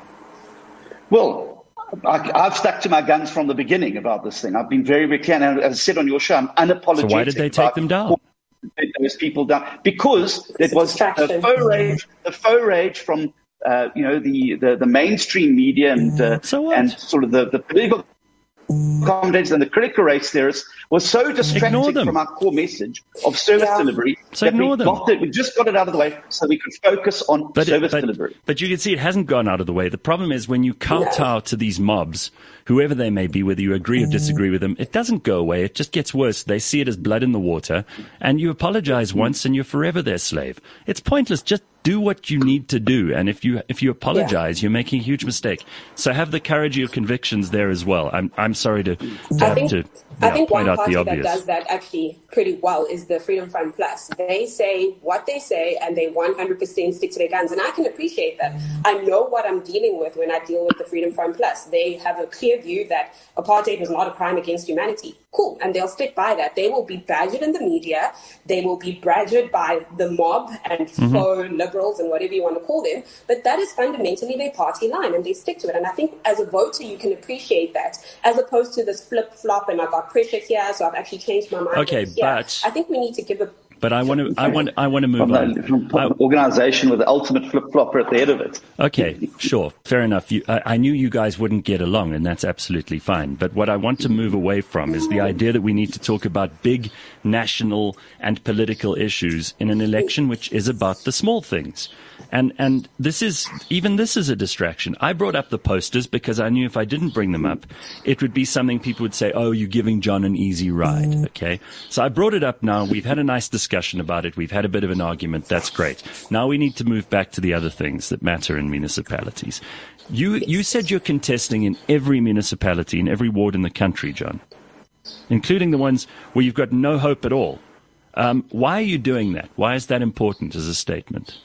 Well, I, I've stuck to my guns from the beginning about this thing. I've been very, very clear. And as I said on your show, I'm unapologetic. So why did they take them down? Those people down because it was the faux rage, the faux rage from uh, you know the, the, the mainstream media and uh, so and sort of the, the political commentators and the critical race theorists was so distracting from our core message of service yeah. delivery so that we, them. got it, we just got it out of the way so we could focus on but service it, but, delivery. But you can see it hasn't gone out of the way. The problem is when you kowtow to these mobs, whoever they may be, whether you agree or disagree with them, it doesn't go away. It just gets worse. They see it as blood in the water, and you apologize once and you're forever their slave. It's pointless. Just do what you need to do. And if you if you apologize, yeah. you're making a huge mistake. So have the courage of your convictions there as well. I'm I'm sorry to, to I have think, to I yeah, think point one out party the that obvious. does that actually pretty well is the Freedom Front Plus. They say what they say and they one hundred percent stick to their guns. And I can appreciate that. I know what I'm dealing with when I deal with the Freedom Front Plus. They have a clear view that apartheid was not a crime against humanity. Cool. And they'll stick by that. They will be badgered in the media. They will be badgered by the mob and mm-hmm. faux liberals and whatever you want to call them. But that is fundamentally their party line and they stick to it. And I think as a voter, you can appreciate that as opposed to this flip-flop and I got pressure here, so I've actually changed my mind. Okay, here. but I think we need to give a But I want to, I want, I want to move from on. The, from an organization with the ultimate flip-flopper at the head of it. Okay, sure, fair enough. You, I, I knew you guys wouldn't get along, and that's absolutely fine. But what I want to move away from is the idea that we need to talk about big national and political issues in an election which is about the small things. And and this is, even this is a distraction. I brought up the posters because I knew if I didn't bring them up, it would be something people would say, oh, you're giving John an easy ride, okay? So I brought it up now. We've had a nice discussion about it. We've had a bit of an argument. That's great. Now we need to move back to the other things that matter in municipalities. You you said you're contesting in every municipality, in every ward in the country, John, including the ones where you've got no hope at all. Um, why are you doing that? Why is that important as a statement?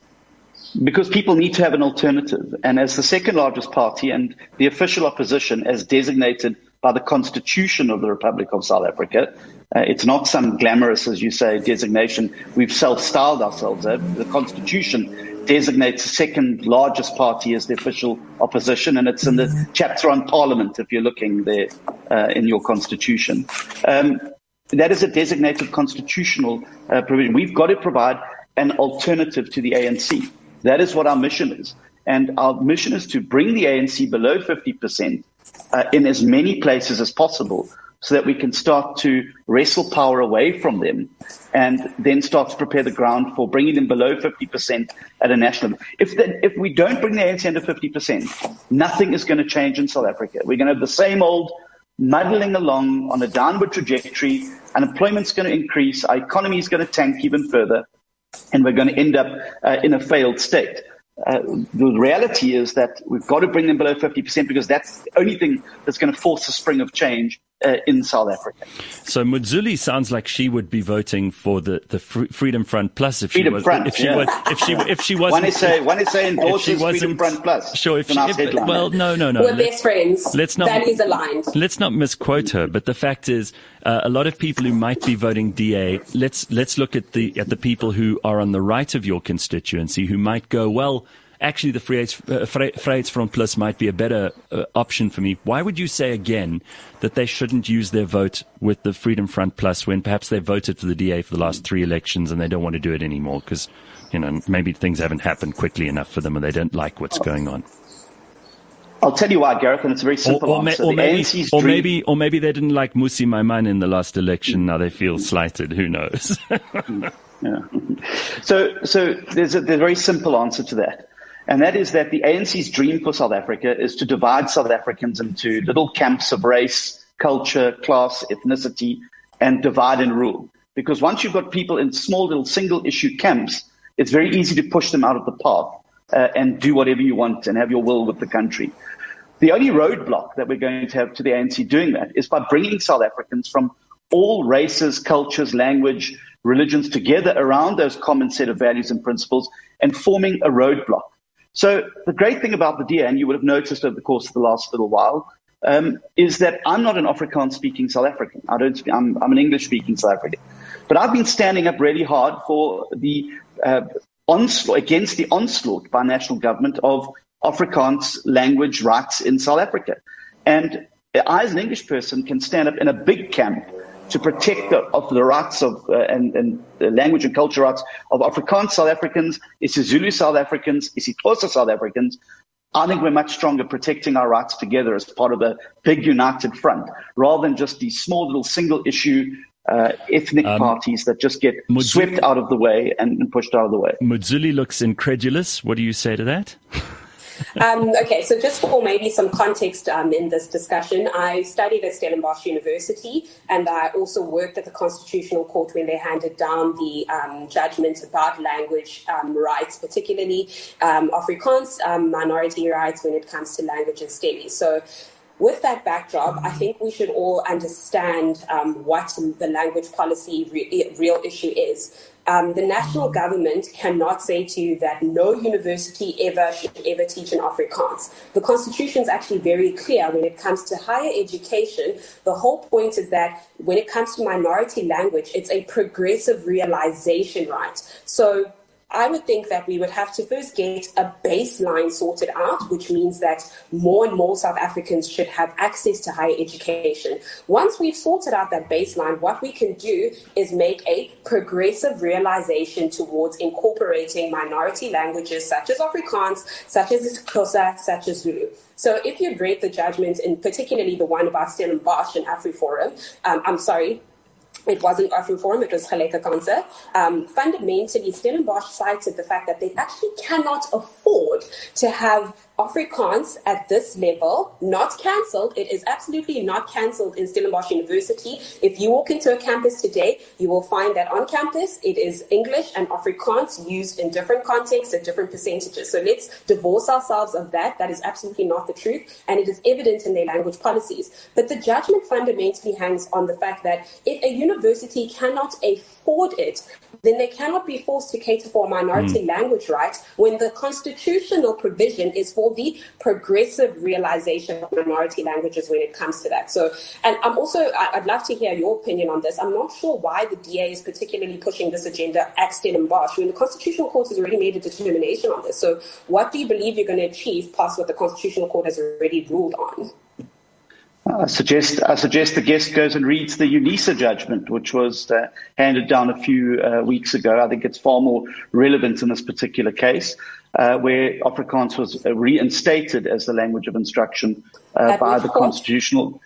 Because people need to have an alternative. And as the second largest party and the official opposition as designated by the Constitution of the Republic of South Africa, uh, it's not some glamorous, as you say, designation we've self-styled ourselves at. The Constitution designates the second largest party as the official opposition, and it's in the chapter on Parliament, if you're looking there uh, in your Constitution. Um, that is a designated constitutional uh, provision. We've got to provide an alternative to the A N C. That is what our mission is. And our mission is to bring the A N C below fifty percent uh, in as many places as possible so that we can start to wrestle power away from them and then start to prepare the ground for bringing them below fifty percent at a national level. If, the, if we don't bring the A N C under fifty percent, nothing is going to change in South Africa. We're going to have the same old muddling along on a downward trajectory. Unemployment's going to increase. Our economy is going to tank even further, and we're going to end up uh, in a failed state. Uh, the reality is that we've got to bring them below fifty percent because that's the only thing that's going to force a spring of change uh, in South Africa. So Muzuli sounds like she would be voting for the, the Freedom Front Plus if Freedom she was Front, if she yeah. was if she if she wasn't. When I say when I say endorses Freedom Front Plus, sure. If she, if, well, no, no, no. We're best friends. Let's not values aligned. Let's not misquote her. But the fact is, uh, a lot of people who might be voting D A. Let's let's look at the at the people who are on the right of your constituency who might go, well, actually, the Vryheidsfront Plus might be a better uh, option for me. Why would you say again that they shouldn't use their vote with the Freedom Front Plus when perhaps they voted for the D A for the last three elections and they don't want to do it anymore because, you know, maybe things haven't happened quickly enough for them and they don't like what's going on? I'll tell you why, Gareth, and it's a very simple or, or answer. Or maybe, or, dream- maybe, or maybe they didn't like Musi Maimane in the last election. Now they feel slighted. Who knows? yeah. So, so there's a, there's a very simple answer to that. And that is that the A N C's dream for South Africa is to divide South Africans into little camps of race, culture, class, ethnicity, and divide and rule. Because once you've got people in small little single-issue camps, it's very easy to push them out of the path uh, and do whatever you want and have your will with the country. The only roadblock that we're going to have to the A N C doing that is by bringing South Africans from all races, cultures, language, religions together around those common set of values and principles and forming a roadblock. So the great thing about the D A, and you would have noticed over the course of the last little while, um, is that I'm not an Afrikaans-speaking South African. I don't speak, I'm, I'm an English-speaking South African. But I've been standing up really hard for the uh, onslaught, against the onslaught by national government of Afrikaans language rights in South Africa. And I, as an English person, can stand up in a big camp to protect the, of the rights of uh, and, and the language and culture rights of Afrikaans South Africans, isiZulu South Africans, isiXhosa South Africans. I think we're much stronger protecting our rights together as part of a big united front, rather than just these small little single issue uh, ethnic um, parties that just get Muzuli, swept out of the way and, and pushed out of the way. Muzuli looks incredulous. What do you say to that? Um, okay, so just for maybe some context um, in this discussion, I studied at Stellenbosch University and I also worked at the Constitutional Court when they handed down the um, judgment about language um, rights, particularly um, Afrikaans um, minority rights when it comes to language and studies. So with that backdrop, I think we should all understand um, what the language policy re- real issue is. Um, the national government cannot say to you that no university ever should ever teach in Afrikaans. The Constitution is actually very clear when it comes to higher education. The whole point is that when it comes to minority language, it's a progressive realization right. So I would think that we would have to first get a baseline sorted out, which means that more and more South Africans should have access to higher education. Once we've sorted out that baseline, what we can do is make a progressive realization towards incorporating minority languages such as Afrikaans, such as Xhosa, such as Zulu. So if you'd read the judgment, and particularly the one about Stellenbosch and AfriForum, um, I'm sorry, it wasn't AfriForum, it was Kgaleka Cancer. Um, fundamentally, Stellenbosch cited the fact that they actually cannot afford to have Afrikaans at this level not cancelled. It is absolutely not cancelled in Stellenbosch University. If you walk into a campus today, you will find that on campus it is English and Afrikaans used in different contexts at different percentages. So let's divorce ourselves of that. That is absolutely not the truth, and it is evident in their language policies. But the judgment fundamentally hangs on the fact that if a university cannot afford it, then they cannot be forced to cater for a minority mm. language right when the constitutional provision is for the progressive realization of minority languages when it comes to that. So, and I'm also, I'd love to hear your opinion on this. I'm not sure why the D A is particularly pushing this agenda at Stellenbosch when the Constitutional Court has already made a determination on this. So what do you believe you're going to achieve past what the Constitutional Court has already ruled on? I suggest I suggest the guest goes and reads the UNISA judgment, which was uh, handed down a few uh, weeks ago. I think it's far more relevant in this particular case, uh, where Afrikaans was reinstated as the language of instruction uh, by the court? constitutional.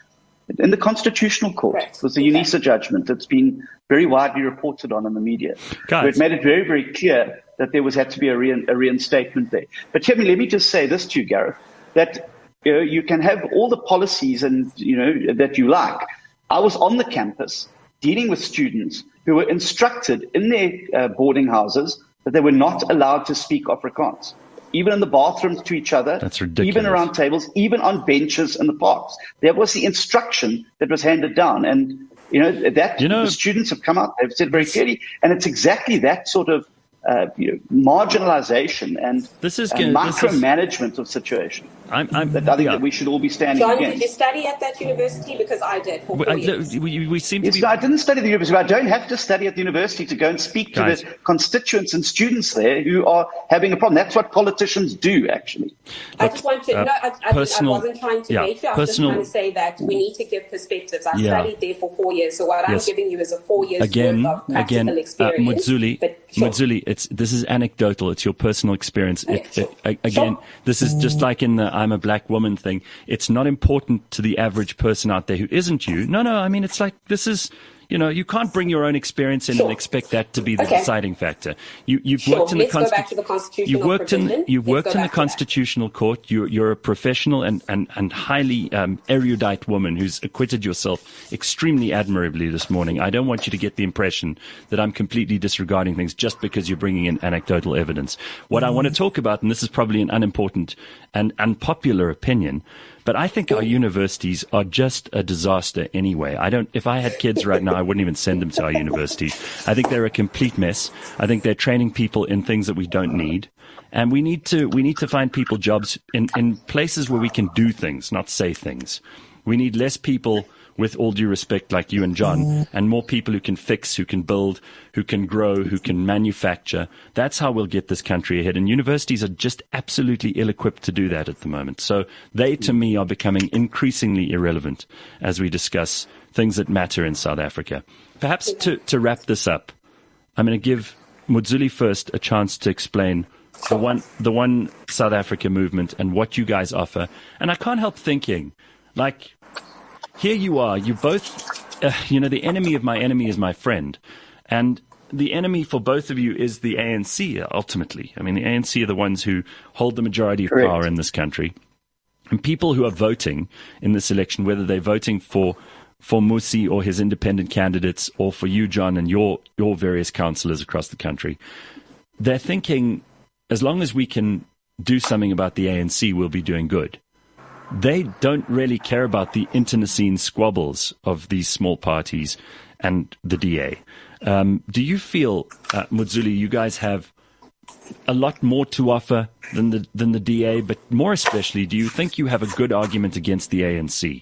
in the Constitutional Court. Correct. It was the Okay. UNISA judgment that's been very widely reported on in the media. Guys. Where it made it very, very clear that there was had to be a, rein, a reinstatement there. But Kevin, let me just say this to you, Gareth, that you know, you can have all the policies and you know that you like. I was on the campus dealing with students who were instructed in their uh, boarding houses that they were not allowed to speak Afrikaans, even in the bathrooms to each other. That's ridiculous. Even around tables, even on benches in the parks. That was the instruction that was handed down. And, you know, that You know- the students have come out, they've said very clearly, and it's exactly that sort of uh, you know, marginalization and This is uh, gonna- this is- micromanagement of situation I'm, I'm, that I think yeah. that we should all be standing John, did against. you study at that university? Because I did for We, four I- years. we, we seem to Yes, be. no, I didn't study at the university. I don't have to study at the university to go and speak to Guys. the constituents and students there who are having a problem. That's what politicians do, actually. I just want to, uh, no, I, I, personal- I wasn't trying to yeah, bait you. I was personal- just trying to say that we need to give perspectives. I Yeah. studied there for four years, so what Yes. I'm giving you is a four years Again, worth of practical again, uh, experience. Mudzuli, but sure. Mudzuli, it's this is anecdotal. It's your personal experience. It, Okay, sure. it, a- again, Sure. this is just like in the "I'm a black woman" thing. It's not important to the average person out there who isn't you. No, no. I mean, it's like this is. You know, you can't bring your own experience in Sure. and expect that to be the Okay. deciding factor. You, you've Sure. worked in the Let's go consti- back to the constitutional You've worked in provision. you've Let's worked go in the back to that. constitutional court. You're you're a professional and and and highly um, erudite woman who's acquitted yourself extremely admirably this morning. I don't want you to get the impression that I'm completely disregarding things just because you're bringing in anecdotal evidence. What I want to talk about, and this is probably an unimportant and unpopular opinion, but I think our universities are just a disaster anyway. I don't, if I had kids right now, I wouldn't even send them to our universities. I think they're a complete mess. I think they're training people in things that we don't need. And we need to, we need to find people jobs in, in places where we can do things, not say things. We need less people, with all due respect, like you and John, and more people who can fix, who can build, who can grow, who can manufacture. That's how we'll get this country ahead. And universities are just absolutely ill-equipped to do that at the moment. So they, to me, are becoming increasingly irrelevant as we discuss things that matter in South Africa. Perhaps to, to wrap this up, I'm going to give Mudzuli first a chance to explain the one, the one South Africa movement and what you guys offer. And I can't help thinking, like, here you are, you both, uh, you know, the enemy of my enemy is my friend. And the enemy for both of you is the A N C, ultimately. I mean, the A N C are the ones who hold the majority of Correct. power in this country. And people who are voting in this election, whether they're voting for for Musi or his independent candidates, or for you, John, and your, your various councillors across the country, they're thinking, as long as we can do something about the A N C, we'll be doing good. They don't really care about the internecine squabbles of these small parties and the D A. Um, do you feel, uh, Mudzuli, you guys have a lot more to offer than the than the D A, but more especially, do you think you have a good argument against the A N C?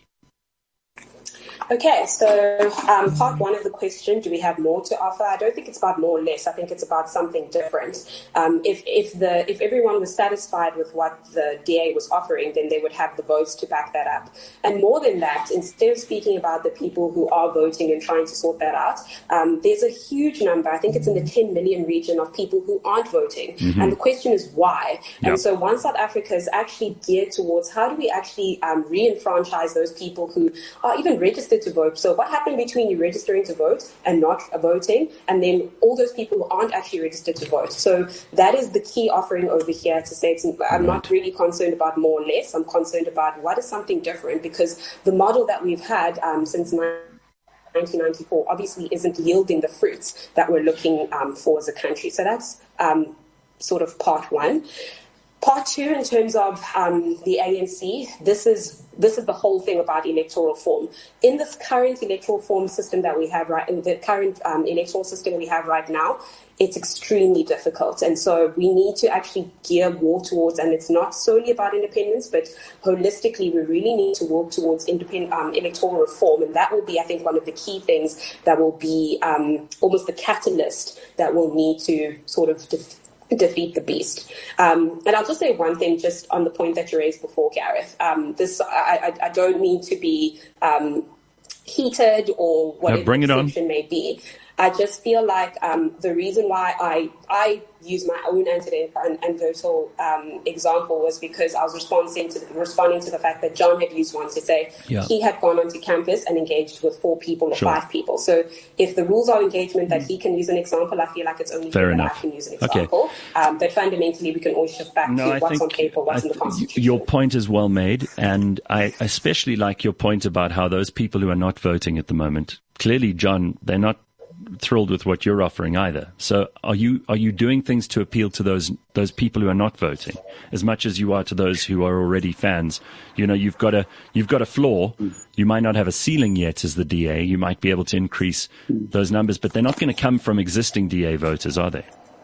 Okay, so um, part one of the question, do we have more to offer? I don't think it's about more or less. I think it's about something different. Um, if if the if everyone was satisfied with what the D A was offering, then they would have the votes to back that up. And more than that, instead of speaking about the people who are voting and trying to sort that out, um, there's a huge number, I think it's in the ten million region, of people who aren't voting. Mm-hmm. And the question is why? Yep. And so One South Africa is actually geared towards how do we actually um, re-enfranchise those people who are even registered to vote. So what happened between you registering to vote and not voting, and then all those people who aren't actually registered to vote? So that is the key offering over here, to say it's, I'm not really concerned about more or less. I'm concerned about what is something different, because the model that we've had um, since nineteen ninety-four obviously isn't yielding the fruits that we're looking um, for as a country. So that's um, sort of part one. Part two, in terms of um, the A N C, this is this is the whole thing about electoral reform. In this current electoral reform system that we have right in the current um, electoral system we have right now, it's extremely difficult. And so we need to actually gear more towards, and it's not solely about independence, but holistically, we really need to work towards independent um, electoral reform. And that will be, I think, one of the key things that will be um, almost the catalyst that will need to sort of def- defeat the beast. Um, and I'll just say one thing just on the point that you raised before, Gareth. Um, this I, I, I don't mean to be um, heated or whatever no, bring it the on. perception may be. I just feel like um, the reason why I I use my own anecdotal um, example was because I was responding to responding to the fact that John had used one to say yeah. he had gone onto campus and engaged with four people or sure. five people. So if the rules are engagement that he can use an example, I feel like it's only fair enough that I can use an example. Okay. Um, but fundamentally, we can always shift back no, to I what's think, on paper, what's I, in the Constitution. Your point is well made, and I especially like your point about how those people who are not voting at the moment, clearly, John, they're not thrilled with what you're offering either. So are you are you doing things to appeal to those those people who are not voting as much as you are to those who are already fans? You know, you've got a you've got a floor. You might not have a ceiling yet as the D A. You might be able to increase those numbers, but they're not going to come from existing D A voters, are they?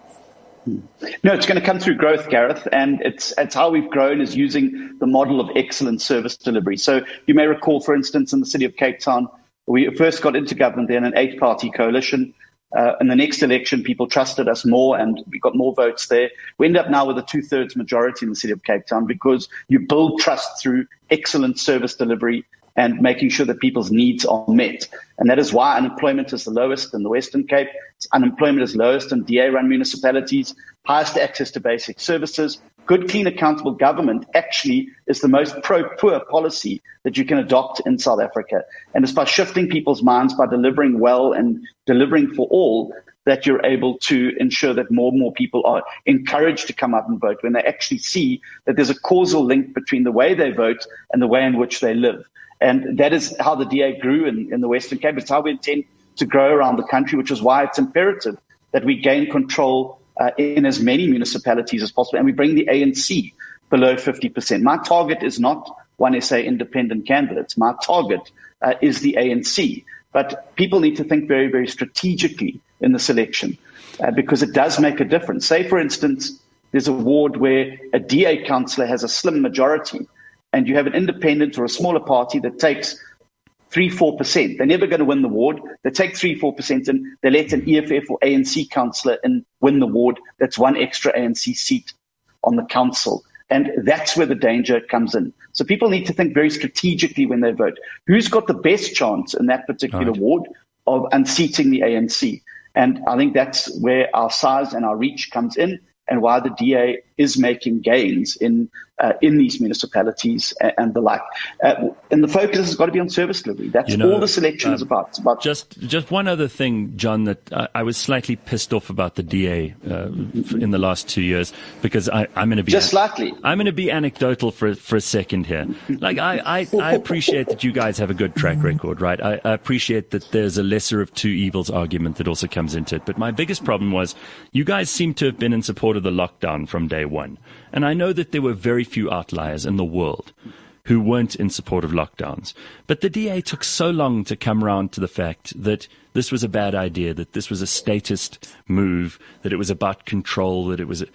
No, it's going to come through growth, Gareth, and it's it's how we've grown is using the model of excellent service delivery. So you may recall, for instance, in the city of Cape Town, we first got into government then an eight-party coalition. Uh, in the next election, people trusted us more and we got more votes there. We end up now with a two-thirds majority in the city of Cape Town because you build trust through excellent service delivery and making sure that people's needs are met. And that is why unemployment is the lowest in the Western Cape. Unemployment is lowest in D A-run municipalities, highest access to basic services. Good, clean, accountable government actually is the most pro-poor policy that you can adopt in South Africa. And it's by shifting people's minds, by delivering well and delivering for all, that you're able to ensure that more and more people are encouraged to come out and vote when they actually see that there's a causal link between the way they vote and the way in which they live. And that is how the D A grew in, in the Western Cape. It's how we intend to grow around the country, which is why it's imperative that we gain control uh, in as many municipalities as possible. And we bring the A N C below fifty percent. My target is not one S A independent candidates. My target uh, is the A N C. But people need to think very, very strategically in the selection uh, because it does make a difference. Say, for instance, there's a ward where a D A councillor has a slim majority and you have an independent or a smaller party that takes three, four percent. They're never going to win the ward. They take three, four percent and they let an E F F or A N C councillor in win the ward. That's one extra A N C seat on the council. And that's where the danger comes in. So people need to think very strategically when they vote. Who's got the best chance in that particular right. ward of unseating the A N C? And I think that's where our size and our reach comes in and why the D A is making gains in uh, in these municipalities and, and the like. Uh, and the focus has got to be on service delivery. That's you know, all the selection uh, is about. It's about. Just just one other thing, John, that I, I was slightly pissed off about the D A uh, in the last two years because I, I'm going to be just slightly. I'm going to be anecdotal for for a second here. Like I, I, I appreciate that you guys have a good track record, right? I, I appreciate that there's a lesser of two evils argument that also comes into it. But my biggest problem was you guys seem to have been in support of the lockdown from day one. And I know that there were very few outliers in the world who weren't in support of lockdowns. But the D A took so long to come around to the fact that this was a bad idea, that this was a statist move, that it was about control, that it was... A,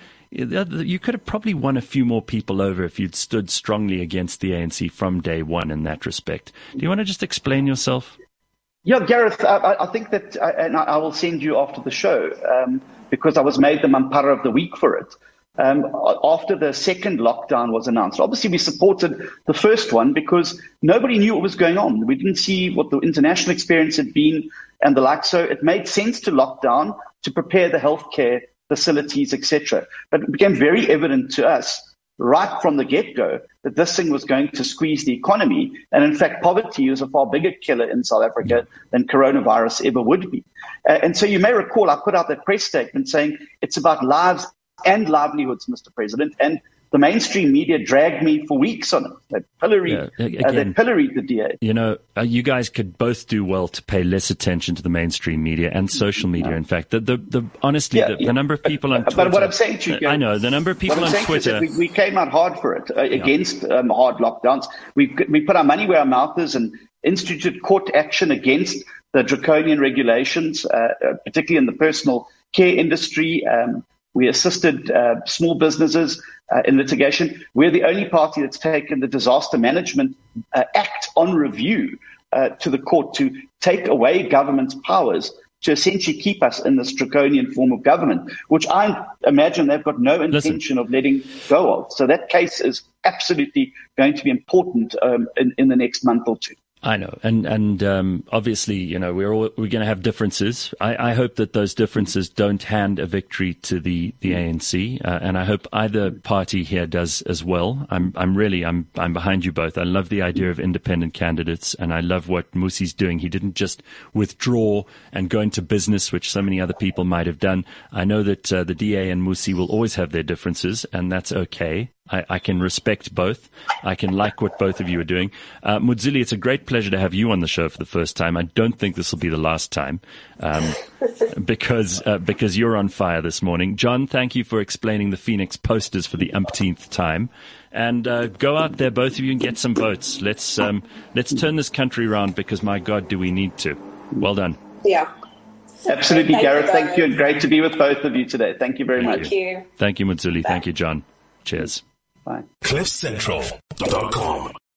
you could have probably won a few more people over if you'd stood strongly against the A N C from day one in that respect. Do you want to just explain yourself? Yeah, Gareth, I, I think that, I, and I will send you after the show, um, because I was made the Mampara of the Week for it. Um, after the second lockdown was announced. Obviously, we supported the first one because nobody knew what was going on. We didn't see what the international experience had been and the like. So it made sense to lock down to prepare the healthcare facilities, et cetera. But it became very evident to us right from the get-go that this thing was going to squeeze the economy. And in fact, poverty is a far bigger killer in South Africa than coronavirus ever would be. Uh, and so you may recall I put out that press statement saying it's about lives and livelihoods, Mister President, and the mainstream media dragged me for weeks on it. They pilloried, yeah, again, uh, they pilloried the D A. You know, uh, you guys could both do well to pay less attention to the mainstream media and social media. In fact, the the, the honestly, yeah, the, yeah. the number of people on but, Twitter. But what I'm saying to you, I know the number of people on Twitter. We, we came out hard for it uh, yeah. against um, hard lockdowns. We we put our money where our mouth is and instituted court action against the draconian regulations, uh, particularly in the personal care industry. Um, We assisted uh, small businesses uh, in litigation. We're the only party that's taken the Disaster Management uh, Act on review uh, to the court to take away government's powers to essentially keep us in this draconian form of government, which I imagine they've got no intention Listen. of letting go of. So that case is absolutely going to be important um, in, in the next month or two. I know. And, and, um, obviously, you know, we're all, we're going to have differences. I, I hope that those differences don't hand a victory to the, the A N C. Uh, and I hope either party here does as well. I'm, I'm really, I'm, I'm behind you both. I love the idea of independent candidates, and I love what Mmusi's doing. He didn't just withdraw and go into business, which so many other people might have done. I know that, uh, the D A and Mmusi will always have their differences, and that's okay. I, I can respect both. I can like what both of you are doing. Uh, Muzili, it's a great pleasure to have you on the show for the first time. I don't think this will be the last time, um, because, uh, because you're on fire this morning. John, thank you for explaining the Phoenix posters for the umpteenth time. And, uh, go out there, both of you, and get some votes. Let's, um, let's turn this country around, because my God, do we need to. Well done. Yeah. Absolutely, thank Gareth. You thank you. And great to be with both of you today. Thank you very thank much. Thank you. Thank you, Muzili. Thank you, John. Cheers. Bye. cliff central dot com